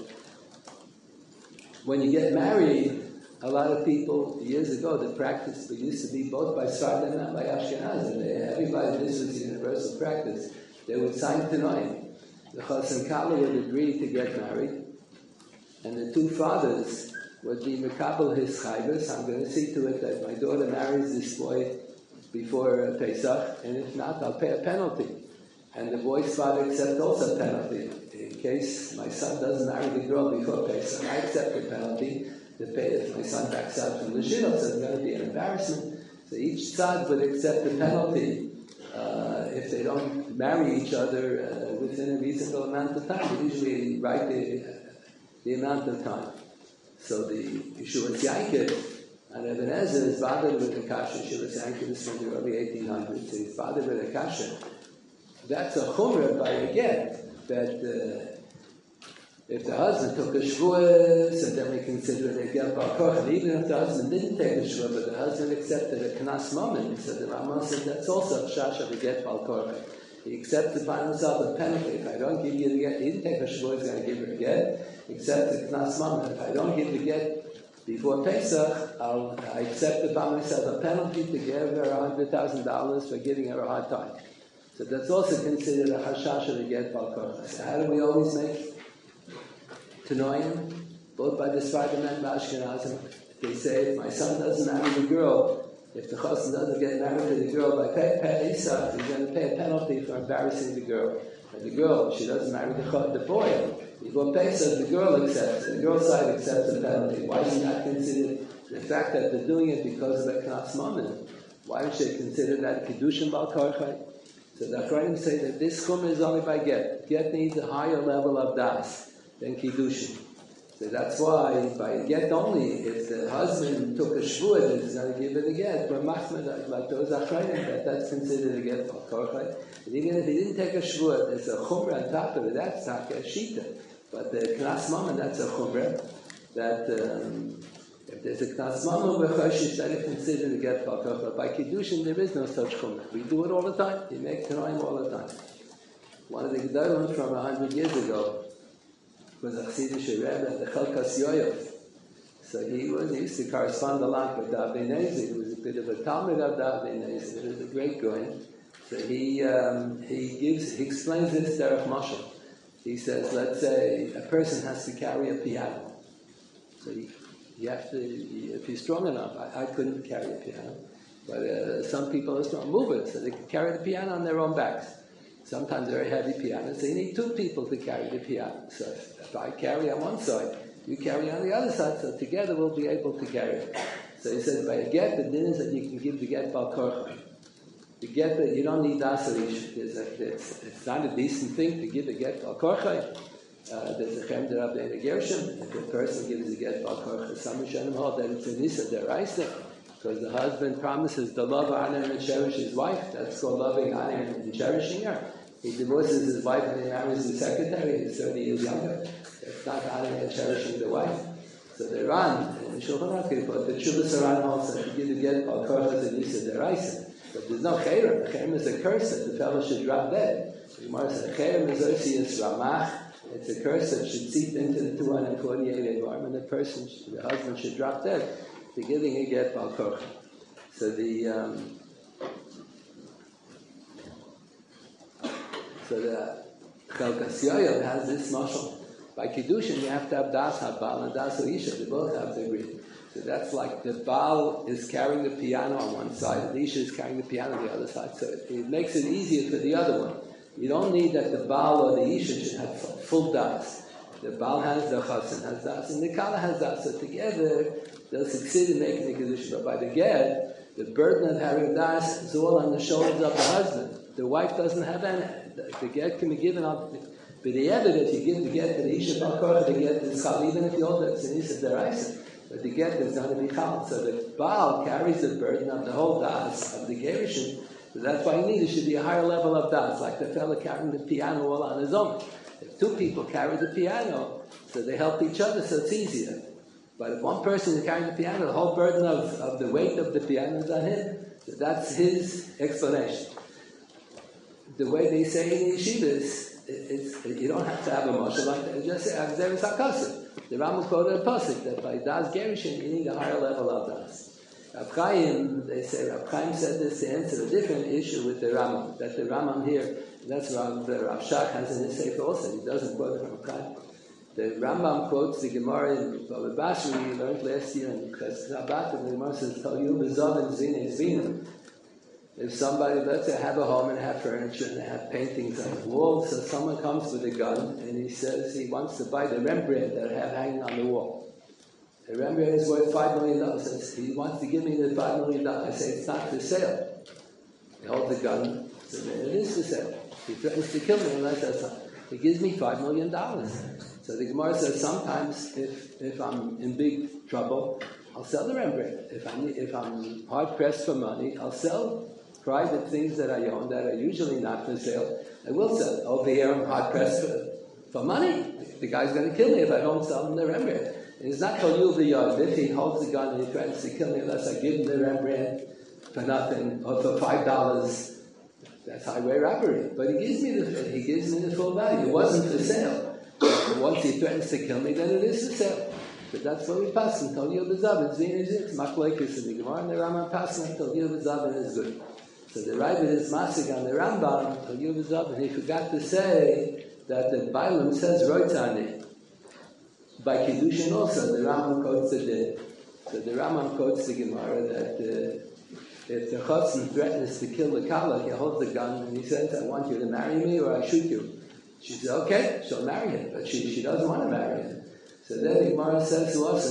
When you get married, a lot of people years ago the practice used to be both by Sfardim and by Ashkenazim. Everybody, this was universal practice. They would sign tanoim. The chas and kala would agree to get married, and the two fathers would be mekabel his chayvus. I'm going to see to it that my daughter marries this boy before Pesach, and if not, I'll pay a penalty. And the boy's father accepts also a penalty. In case my son doesn't marry the girl before Pesach, I accept the penalty to pay if my son backs out from the shidduch, so it's going to be an embarrassment. So each side would accept the penalty if they don't marry each other within a reasonable amount of time. They usually write the amount of time. So the Yeshua Yankov and Ibn Ezra is bothered with the kasha. Yeshua Yankov is from the early 1800s. So he's bothered with the kasha. That's a chumrah by a get, that if the husband took a shvuah, so then we consider it a get bal korcha. And even if the husband didn't take a shvuah, but the husband accepted a knas moment, so the Rambam said that's also a chash of a get bal korcha. He accepts upon himself a penalty. If I don't give you the get, he didn't take a shvuah, he's going to give her a get. Except the knas moment. If I don't give the get before Pesach, I accept upon myself a penalty to give her $100,000 for giving her a hard time. So that's also considered a hashash of the get bal korcha. So how do we always make tanoim? Both by the Sfardim and by Ashkenazim. They say, if my son doesn't marry the girl, if the chassan doesn't get married to the girl by Pesach, he's going to pay a penalty for embarrassing the girl. And the girl, if she doesn't marry the boy, before Pesach, the girl accepts it. The girl's side accepts the penalty. Why is not considered the fact that they're doing it because of a knas moment? Why would they consider that kiddushin bal korcha? So the Achrayim say that this chumrah is only by get. Get needs a higher level of das than kiddushin. So that's why by get only, if the husband took a shvuah, he's going to give it a get. But machmir, like those Achrayim, that's considered a get bal korcha. And even if he didn't take a shvuah, there's a chumrah on top of it. That's not a shita. But the knas moment, that's a chumrah. That if there's a knas moment b'choshish, that is considered a get bal korcha. By kiddushin, there is no such chumrah. We do it all the time. We make tanoim all the time. One of the gedolim from 100 years ago was a Chassidish Rebbe, the Chelkas Yoyov. So he used to correspond a lot with Dav Nezi. He was a bit of a Talmud of Dav Nezi. He was a great guy. So he explains this derech mashal. He says, let's say a person has to carry a piano. So you have to, if you're strong enough, I couldn't carry a piano, but some people are strong, move it, so they can carry the piano on their own backs. Sometimes very heavy pianos, so you need two people to carry the piano. So if I carry on one side, you carry on the other side, so together we'll be able to carry it. So he says, by a get, the din is that you can give the get bal korcha. The get that you don't need dasarish. It's not a decent thing to give a get bal korcha. There's a chem derab in a gershon. If a person gives a get bal korcha, some Rishonim hold that it's a nisa deraisa, because the husband promises to love, honor, and cherish his wife. That's called loving, honoring, and cherishing her. He divorces his wife and he marries his secretary. He's 30 years younger. That's not honoring and cherishing the wife. So the Ran, and Shulchan Aruch, but the Chuvas Ran also, to give the get bal korcha is a nisa deraisa. But there's no chayrim. The chayrim is a curse that the fellow should drop dead. So Gemara says, chayrim is osius ramach. It's a curse that should seep into the 248 environment. The person, the husband, should drop dead. The giving a get bal korcha. So the Chelkas Yoyov has this mashal By Kiddushin, you have to have Das HaBaal and Das HaIsha. They both have to agree. So that's like the Baal is carrying the piano on one side, and the Isha is carrying the piano on the other side. So it makes it easier for the other one. You don't need that the Baal or the Isha should have full Das. The Baal has the Chassan has Das, and the Kala has Das. So together, they'll succeed in making the Kiddushin. But by the Get, the burden of having Das is all on the shoulders of the husband. The wife doesn't have any. The Get can be given up. But the evidence you give the Get to the Isha Balkor, the Get is Chal, even if you hold it, it's an Isha Deraisa. But the Get is going to be Chal. So the Baal carries the burden of the whole Das of the Gerushin. So that's why you need, it should be a higher level of Das, like the fellow carrying the piano all on his own. If two people carry the piano, so they help each other, so it's easier. But if one person is carrying the piano, the whole burden of the weight of the piano is on him. So that's his explanation. The way they say in the yeshivas, you don't have to have a mashal like that. Just say, Avzeris HaKasif. The Rambam quoted a pasuk that by Das Gerushin, you need a higher level of Das. Rav Chaim, they say, Rav Chaim said this to answer a different issue with the Rambam. That the Rambam here, that's Rav Shach has in his Sefer also. He doesn't quote it from Rav Chaim. The Rambam quotes the Gemara in Baba Basri, we learned last year in Chesed Shabbat, the Gemara says, Tol Yu B'Zov and Zine Zvina. If somebody, let's say, have a home and have furniture and they have paintings on the wall, so someone comes with a gun and he says he wants to buy the Rembrandt that I have hanging on the wall. The Rembrandt is worth $5 million. Says he wants to give me the $5 million. I say it's not for sale. He holds the gun. So it is for sale. He threatens to kill me unless that's not. He gives me $5 million. So the Gemara says sometimes if I'm in big trouble, I'll sell the Rembrandt. If I'm hard pressed for money, I'll sell private things that I own that are usually not for sale. I will sell it. Over here, I'm hard pressed for money. The guy's going to kill me if I don't sell him the Rembrandt. And it's not called Yul B'Yod. If he holds the gun and he threatens to kill me unless I give him the Rembrandt for nothing or for $5, that's highway robbery. But he gives me the full value. It wasn't for sale. And once he threatens to kill me, then it is for sale. But that's what we pass until Yul B'Zavin. It's Machlekes in the Gemara, and the Rambam passes until Yul B'Zavin is good. So the Rebbe is masig on the Rambam until Yul B'Zavin. He forgot to say that the Bailam says Roitzani. By Kiddushin also, the Rambam quotes the din. So the Rambam quotes the Gemara that if the Chassan threatens to kill the Kala, he holds the gun and he says, I want you to marry me or I shoot you. She says, okay, she'll marry him, but she doesn't want to marry him. So then the Gemara says to us,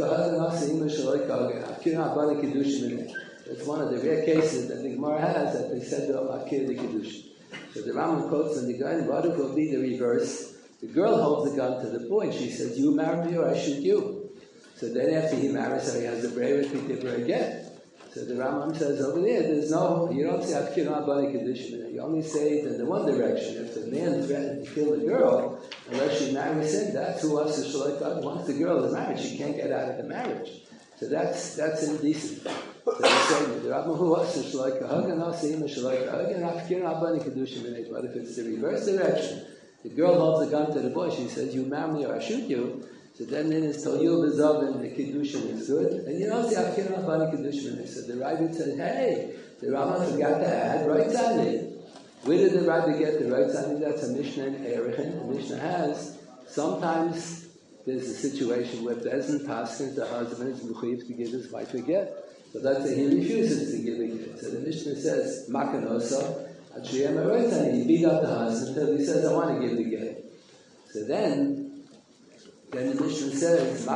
it's one of the rare cases that the Gemara has that they said to Akir the Kiddushin. So the Rambam quotes in the gun, what will be the reverse? The girl holds the gun to the boy and she says, you marry me or I shoot you. So then after he marries her, he has the bravery to give her again. So the Rambam says over there, you don't say Akir Abani Kiddushin. You only say it in the one direction. If the man threatened to kill the girl, unless she marries him, that's who wants to Shalai God. Once the girl is married, she can't get out of the marriage. So that's indecent. So they say, the Rambam who wants to Shalai God, and I'll see him Shalai God, and Akir Abani Kiddushin. But if it's the reverse direction, the girl holds the gun to the boy, she says, you marry me or I shoot you. So then it's Tol Yul B'Zavin, the Kiddushin is good. And you don't say, Akir Abani Kiddushin. So the Rabbi said, hey, the Rambam forgot to add Roitzani. Where did the Rabbi get the Roitzani? That's a Mishnah in Erechin. The Mishnah has, sometimes there's a situation where Bezdin Paskins, the husband is mechuyev to give his wife a get. But let's say he refuses to give a get. So the Mishnah says, Makanoso, Achiyam Roitzani. He beat up the husband until he says, I want to give the get. So then the Mishnah says,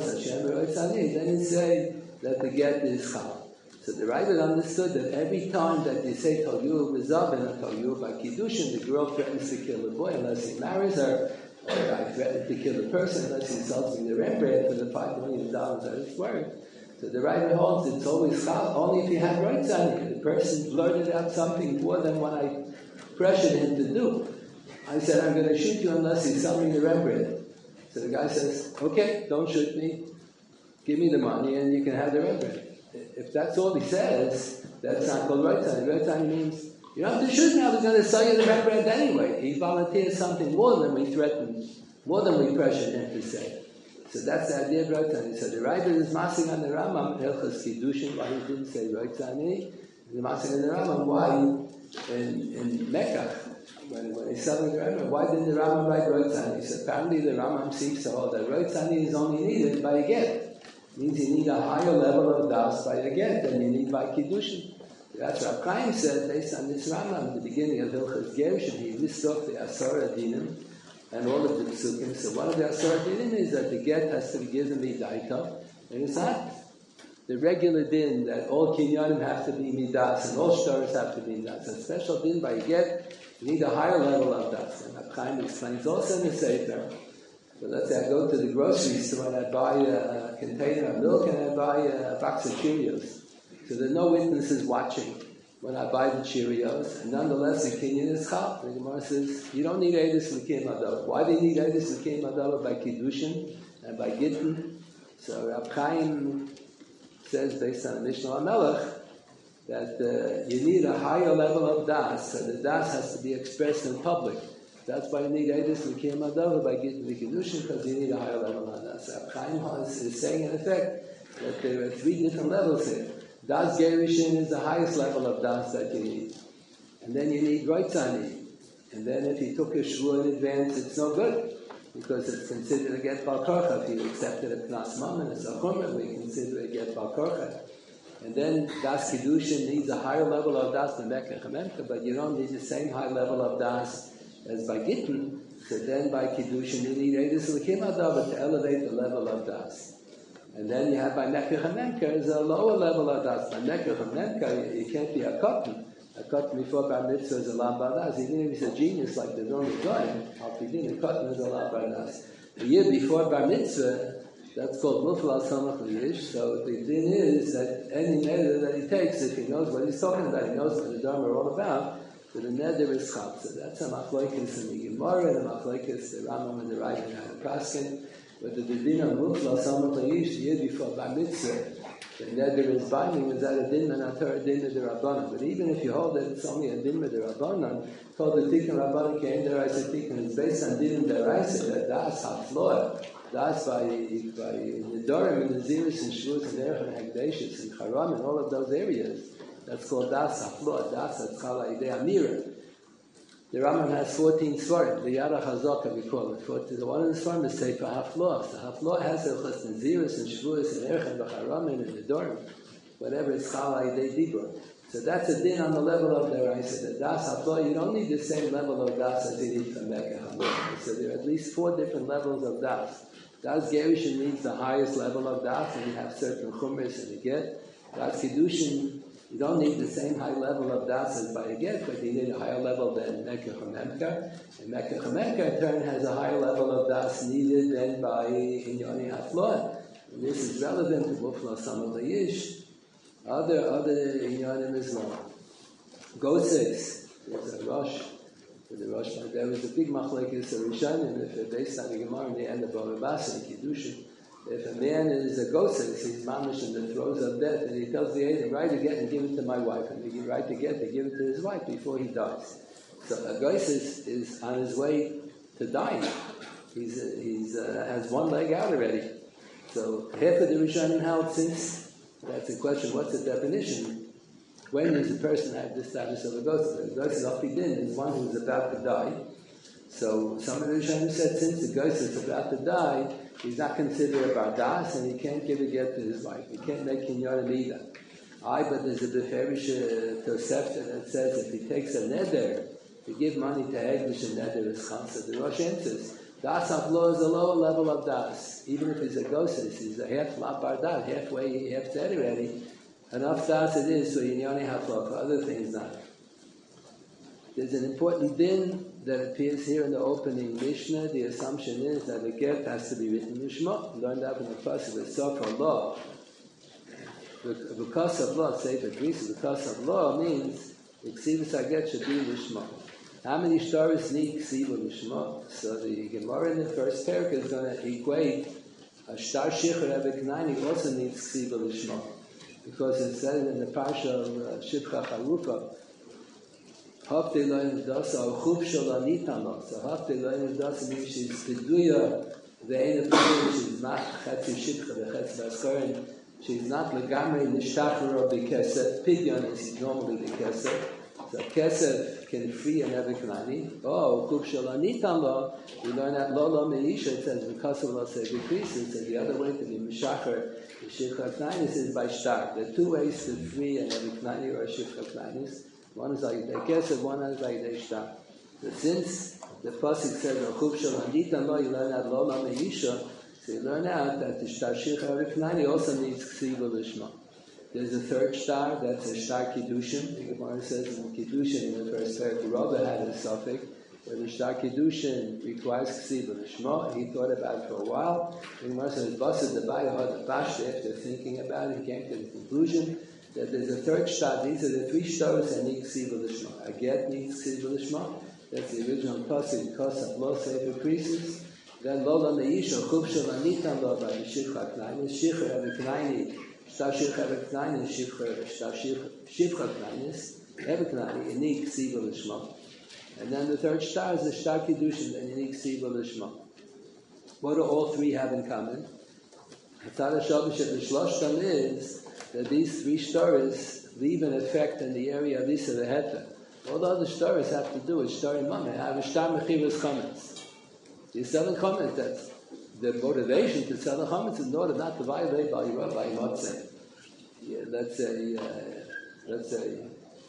then you say that the get is chal. So the Rambam understood that every time that you say Tol Yul B'Zavin or Tol Yul by Kiddushin, the girl threatens to kill the boy unless he marries her, or the guy threatens to kill the person unless he sells him the Rembrandt for the $5 million that it's worth. So the Rambam holds it's always chal, only if you have rights on it. The person blurted out something more than what I pressured him to do. I said, I'm going to shoot you unless you sell me the Rembrandt. So the guy says, okay, don't shoot me. Give me the money and you can have the Rembrandt. If that's all he says, that's not called Roitzani. Roitzani means, you don't have to shoot me, I was going to sell you the Rembrandt anyway. He volunteers something more than we threatened, more than we pressured him to say. So that's the idea of Roitzani. So the Rebbe is massing on the Rambam, Hilchos Kiddushin, why he didn't say Roitzani. He's massing on the Rambam, why in Mecca, when he's selling the Rambam, why didn't the Rambam write Roitzani? He said, apparently the Rambam seems to hold that Roitzani is only needed by a get. It means you need a higher level of das by a get than you need by Kiddushin. That's what Chaim said based on this Rambam at the beginning of Hilchos Gerushin. He lists off the Asar Adinim and all of the Psukim. So one of the Asar Adinim is that the get has to be given Midaita, and it's not the regular din that all kinyanim have to be midas and all shtaros have to be midas. A special din by get, you need a higher level of das. And Chaim explains also in the Sefer. So let's say I go to the grocery store and I buy a container of milk and I buy a box of Cheerios. So there are no witnesses watching when I buy the Cheerios, and nonetheless the kinyan is chal. The Gemara says you don't need Eidus L'Kiyum Adalah. Why do you need Eidus L'Kiyum Adalah? By Kiddushin and by Gittin. So Rab Chaim says based on the Mishnah HaMelech that you need a higher level of das, so the das has to be expressed in public. That's why you need Eidus L'Kiyum Adalah by Gittin the Kiddushin, because you need a higher level of das. Rab Chaim is saying in effect that there are three different levels here. Das Gerushin is the highest level of das that you need. And then you need Roitzani. And then if you took a shvur in advance, it's no good. Because it's considered a get bal korcha. If you accepted a knas mammon, it's a chumrah, we consider it a get bal korcha. And then das Kiddushin needs a higher level of das than Mekach HaMemka, but you don't need the same high level of das as by Gittin. So then by Kiddushin you need Eidus L'Kiyum Adalah to elevate the level of das. And then you have by Mekach HaMemka is a lower level of das. By Mekach HaMemka, you can't be a cotton. A cotton before Bar Mitzvah is a lam badas. Even if he's a genius like the normal guy, a cotton is a lam badas. The year before Bar Mitzvah, that's called Mufla Samach L'Yish. So the thing is that any neder that he takes, if he knows what he's talking about, he knows what the Dharma are all about, so the neder is chab. So that's a machlokes in the Gemara, and a machlokes, the Rambam and the Rav and the Praskin. But the din of Mufla Samach L'Yish, the year before Bar Mitzvah, the neder is binding, is that a din and a din of the Rabbanan. But even if you hold that it's only a din of the Rabbanan, called the Tikkun Rabbanan Kein Deraisa Tikkun, it's based on din and Deraisa, that das hafloah, das by Nedarim and Naziris and Shavuos and Erech and Hagdashis and Charam and all of those areas, that's called das hafloah, das hatzchala idei amira. The Rambam has 14 svarim, the Yara Chazaka we call it. The one of the svarim is Sefer Hafloah. So Hafloah has Elchas Naziris and Shavuos and Erech and B'charamin and Nedarim, whatever is Chala Idei Dibur. So that's a din on the level of the Raisa. The Das Hafloah, you don't need the same level of Das as you need from Mekach HaMemka. So there are at least 4 different levels of Das. Das Gerushin needs the highest level of Das, and you have certain chumras and you get. Das Kiddushin, you don't need the same high level of das as by a get, but you need a higher level than Mekach HaMemka. And Mekach HaMemka in turn has a higher level of das needed than by Inyoni Hafloah. And this is relevant to Mufla Samach L'Yish. Other Inyonim as well. Goseks, there's a Rosh. The Rosh, there was a big machlekes of Rishonim, if based on the Gemara in the end of Bava Basra and Kiddushin. If a man is a gosek, he's mamish in the throes of death, and he tells the Eidim, write a get and give it to my wife, and he write a get to give it to his wife before he dies. So a gosek is on his way to dying. He's has one leg out already. So half of the Rishonim held since that's the question. What's the definition? When does a person have the status of a gosek? A gosek afidin is one who's about to die. So some of the Rishonim said since the gosek is about to die, he's not considered a bardas, and he can't give a get to his wife. He can't make kinyanim either. But there's a beferish Tosefta that says if he takes a neder to give money to Hegdish, a neder is chamsa. The Rosh answers, das hafloah is a lower level of das. Even if he's a gosek, he's a half la bardas, halfway, half dead already. Enough das it is, so yinyoni hafloah, for other things not. There's an important din that appears here in the opening Mishnah. The assumption is that the get has to be written in Shema. Learned that in the first of the Sofer law. Because of law, Sefer Grisa, because of law means the Ksivus HaGet should be in Shema. How many stories need Ksiva Lishma? So the Gemara in the first parak is going to equate a Shtar Shichur Ebeknaini also needs Ksiva Lishma. Because it said in the Parsha of Shivcha Charufa, Hafte loin dasa or chuf shalanitan. So hafte loin dasa means she's peduya. The end of she's not chetzi shitcha, the chetzi baskarin. She's not legamri nishtachar of the kesef. Pidyon is normally the kesef. So Kesef can free an Eviknani. Oh, Kub Shalanitan Lo, we learn that Lolo Meisha, it says, because of Lo Se decreases, and the other way to be Meshacher, the Shifcha Knanis is by Shtar. There are two ways to free an Eviknani or a Shifcha Knanis. One is like the Kesef, one is like the Shtar. But since the Pasuk says, Kub Shalanitan Lo, you learn that Lolo Meisha, so you learn out that the Shtar Shifcha Eviknani also needs Ksiva Lishma. There's a third star, that's a star Kiddushin. The Gemara says in Kiddushin in the first paragraph, Rabbi had a suffix, where the star Kiddushin requires Ksiva Lishma, and he thought about it for a while. The Gemara says, Basa the Bayahad the Bashta, after thinking about it, he came to the conclusion that there's a third star. These are the three stars that need Ksiva Lishma. A get needs Ksiva Lishma, that's the original Pasuk, Kosaf Lo Sefer Krisis. Then Lola Meisha, Chubshal Anitan Lo, by the Shifcha Knaini, Shifcha Eviknani, Shtar Shifcha Eviknani, Shtar Shifcha Knainis, Eviknani, unique Ksiva Lishma. And then the third star is the Shtar Kiddushin, and unique Ksiva Lishma. What do all three have in common? Hatzad HaShavish of the Shloshtam is that these three stars leave an effect in the area of Isa the Heta. All the other stars have to do with Shtar Imam. They have a Shtar Mechivas comments. These 7 comments, that's the motivation to sell the chametz in order not to violate by Motzei. Yeah, let's say,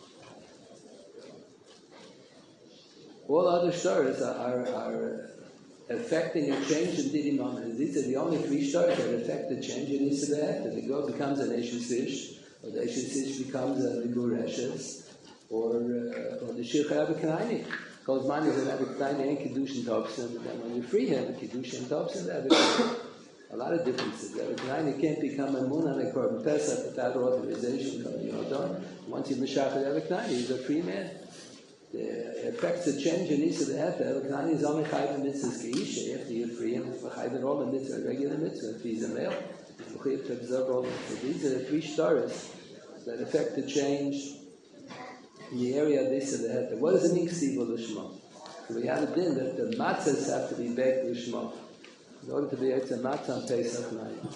all other stars are affecting a change in Didimam, and these are the only 3 stars that affect the change in Yisrael. The girl becomes an Eshes, or the Eshes becomes a Migureshes, or the Shircha Abekanaini. Because mine is an Abekanaini and Kiddushin Topsin, but then when you free him, Kiddushin Topsin, a lot of differences. Abekanaini can't become a Mun on a Korban Pesach without authorization from the Yodon. Once you Meshach Abekanaini, he's a free man. The effects the change in Isa the Heta. Abekanaini is only Chayv Mitzvahs Keisha. After you free him, it's Chayv all the Mitzvah, regular Mitzvah. If he's a male, he's Chayv to observe all the Mitzvah. These are the 3 stars that affect the change in the area of Isa the Heta. What does it mean, Ksiva Lishma? So we had a din that the matzahs have to be baked Lishma. In order to be able to matzah on Pesach night.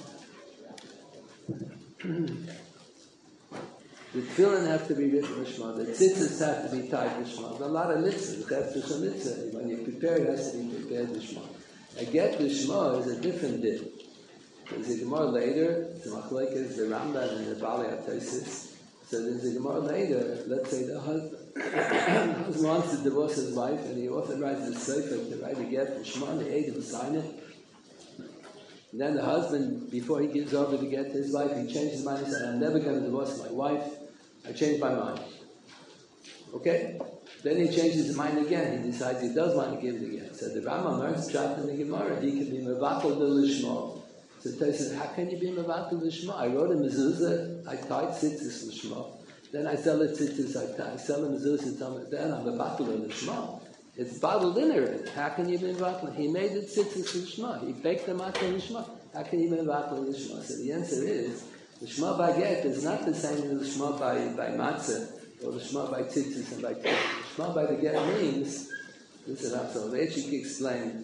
The tefillin have to be written Lishma. The tzitzis have to be tied Lishma. There's a lot of mitzvahs. The Cheftush mitzvah. When you prepare, it has to be prepared Lishma. A get Lishma is a different din. There's a Gemara later, the Machlekes, the Rambam, and the Bali HaTosis. So there's a Gemara later, let's say the husband wants to divorce his wife, and he authorizes the sefer to write a get for Shema, and the aid him sign it. And then the husband, before he gives over to get to his wife, he changes his mind and says, I'm never going to divorce my wife. I changed my mind. Okay? Then he changes his mind again. He decides he does want to give it again. So the Rambam learns Pshat in the Gemara. He can be mevatel the lishma. So he says, how can you be mevatel lishma? I wrote a mezuzah. I tied tzitzis lishma. Then I sell it tzitzis. I sell a mezuzah. Then I'm mevatel the lishma. It's bottled in already. How can you be mevatel? He made it tzitzis lishma. He baked the matzah lishma. How can you be mevatel lishma? So the answer is, the Shema by get is not the same as the Shema by matzah, or the Shema by tzitzis and by tzitzis. The Shema by the get means, this is also, the Echik explained,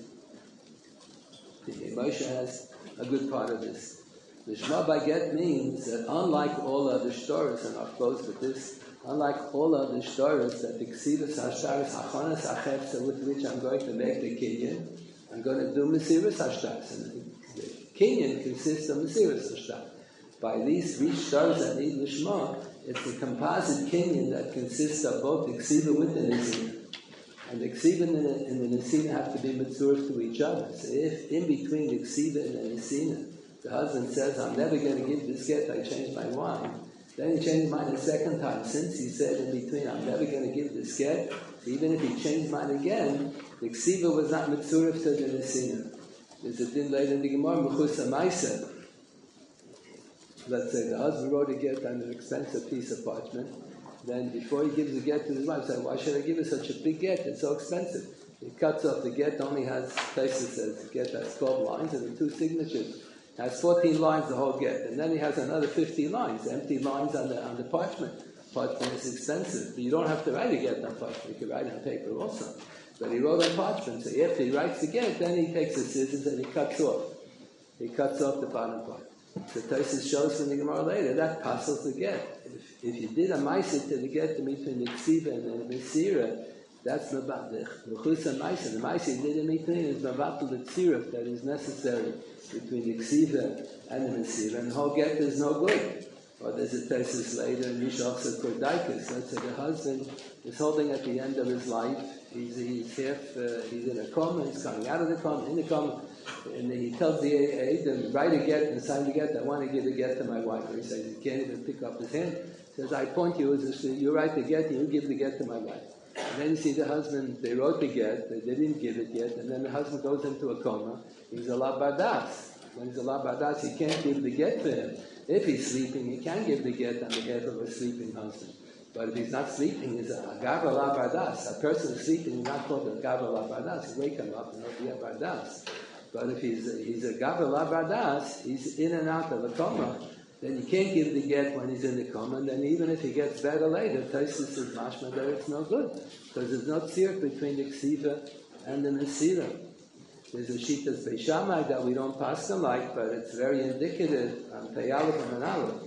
Moshe has a good part of this. The Shema by get means that unlike all other stories, and I'll close with this, unlike all other stories, that the Ksivas Hashtaris Hachonas Hachefsa with which I'm going to make the Kinyan, I'm going to do Mesiras Hashtaris. And the Kinyan consists of Mesiras Hashtaris. By these 3 stars that need Lishma, it's a composite Kinyan that consists of both the Ksiva with the Nesina. And the Ksiva and the Nesina have to be mitzvah to each other. So if in between the Ksiva and the Nesina, the husband says, I'm never going to give this get, I changed my mind. Then he changed his mind a second time. Since he said in between, I'm never going to give this get, so even if he changed mind again, the Ksiva was not mitzvah to the Nesina. There's a din later in the Gemara, Mechusa Maisa. Let's say the husband wrote a get on an expensive piece of parchment. Then before he gives the get to his wife, he said, why should I give her such a big get? It's so expensive. He cuts off the get, only has, places says the get has 12 lines, and the 2 signatures has 14 lines, the whole get. And then he has another 50 lines, empty lines on the parchment. Parchment is expensive, but you don't have to write a get on parchment. You can write it on paper also. But he wrote on parchment, so after he writes the get, then he takes the scissors and he cuts off. He cuts off the bottom part. The Tosis shows from the Gemara later that passes the get. if you did a ma'aseh to get between the ksiva and the mesira, that's the mechusa ma'aseh. The ma'aseh did in between is mavatul the tziruf that is necessary between the ksiva and the mesira, and the whole get is no good. Or there's a thesis later in Mishach Kordaikus. Let's say the husband is holding at the end of his life. He's he's in a coma. He's coming out of the coma, in the coma, and he tells the aide, write a get and sign the get. I want to give a get to my wife. He says he can't even pick up his hand. He says, I point you as you write the get, you give the get to my wife. And then you see the husband. They wrote the get, they didn't give it yet, and then the husband goes into a coma. He's a la bardas. When he's a la bardas, he can't give the get to him. If he's sleeping, he can give the get on behalf of a sleeping husband. But if he's not sleeping, he's a gavra la bardas. A person is sleeping is not called a gavra la bardas. You wake him up and he'll be a bardas. But if he's a gavra la bardas, he's in and out of the coma, then you can't give the get when he's in the coma. And then even if he gets better later, Taisus is mashma that it's no good. Because there's no tzirk between the ksiva and the mesira. There's a Shitas Beis Shammai that we don't pass them like, but it's very indicative on Peyalef and Aleph.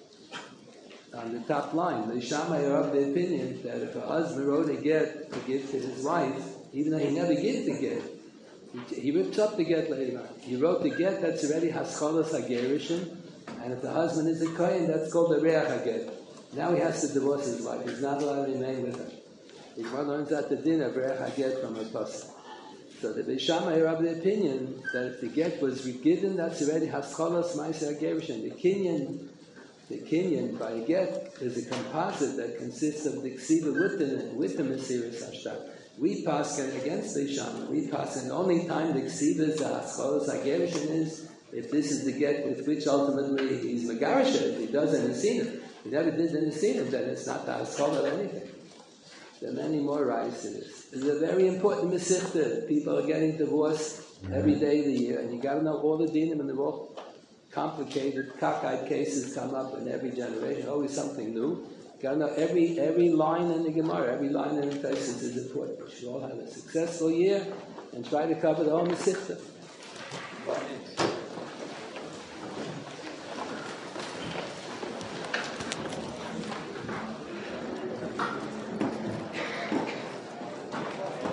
On the top line, Beis Shammai are of the opinion that if a husband wrote a get to give to his wife, even though he never gives the get, he rips up the get later on. He wrote the get that's already Hascholas HaGerishin, and if the husband is a Kohen, that's called the Reach HaGet. Now he has to divorce his wife. He's not allowed to remain with her. He learns at the din of Reach HaGet from a pasuk. So the Beis Shammai are of the opinion that if the get was given, that's already Hascholas Ma'aser HaGerishin. The kinyan by a get is a composite that consists of the ksiva with the Mesiris Hashtar. We pass against Beis Shammai. We pass the only time the ksiva is the Hascholas HaGerishin is if this is the get with which ultimately he's Megarisha. If he does an Nesinim, he never did the Nesinim, then it's not the Haschol or anything. There are many more rights to this. It's a very important Mesichta. People are getting divorced every day of the year, and you got to know all the dinim, and they're all complicated, cockeyed cases come up in every generation. Always something new. You got to know every line in the Gemara, every line in the Taisus is important. You should all have a successful year and try to cover the whole Mesichta.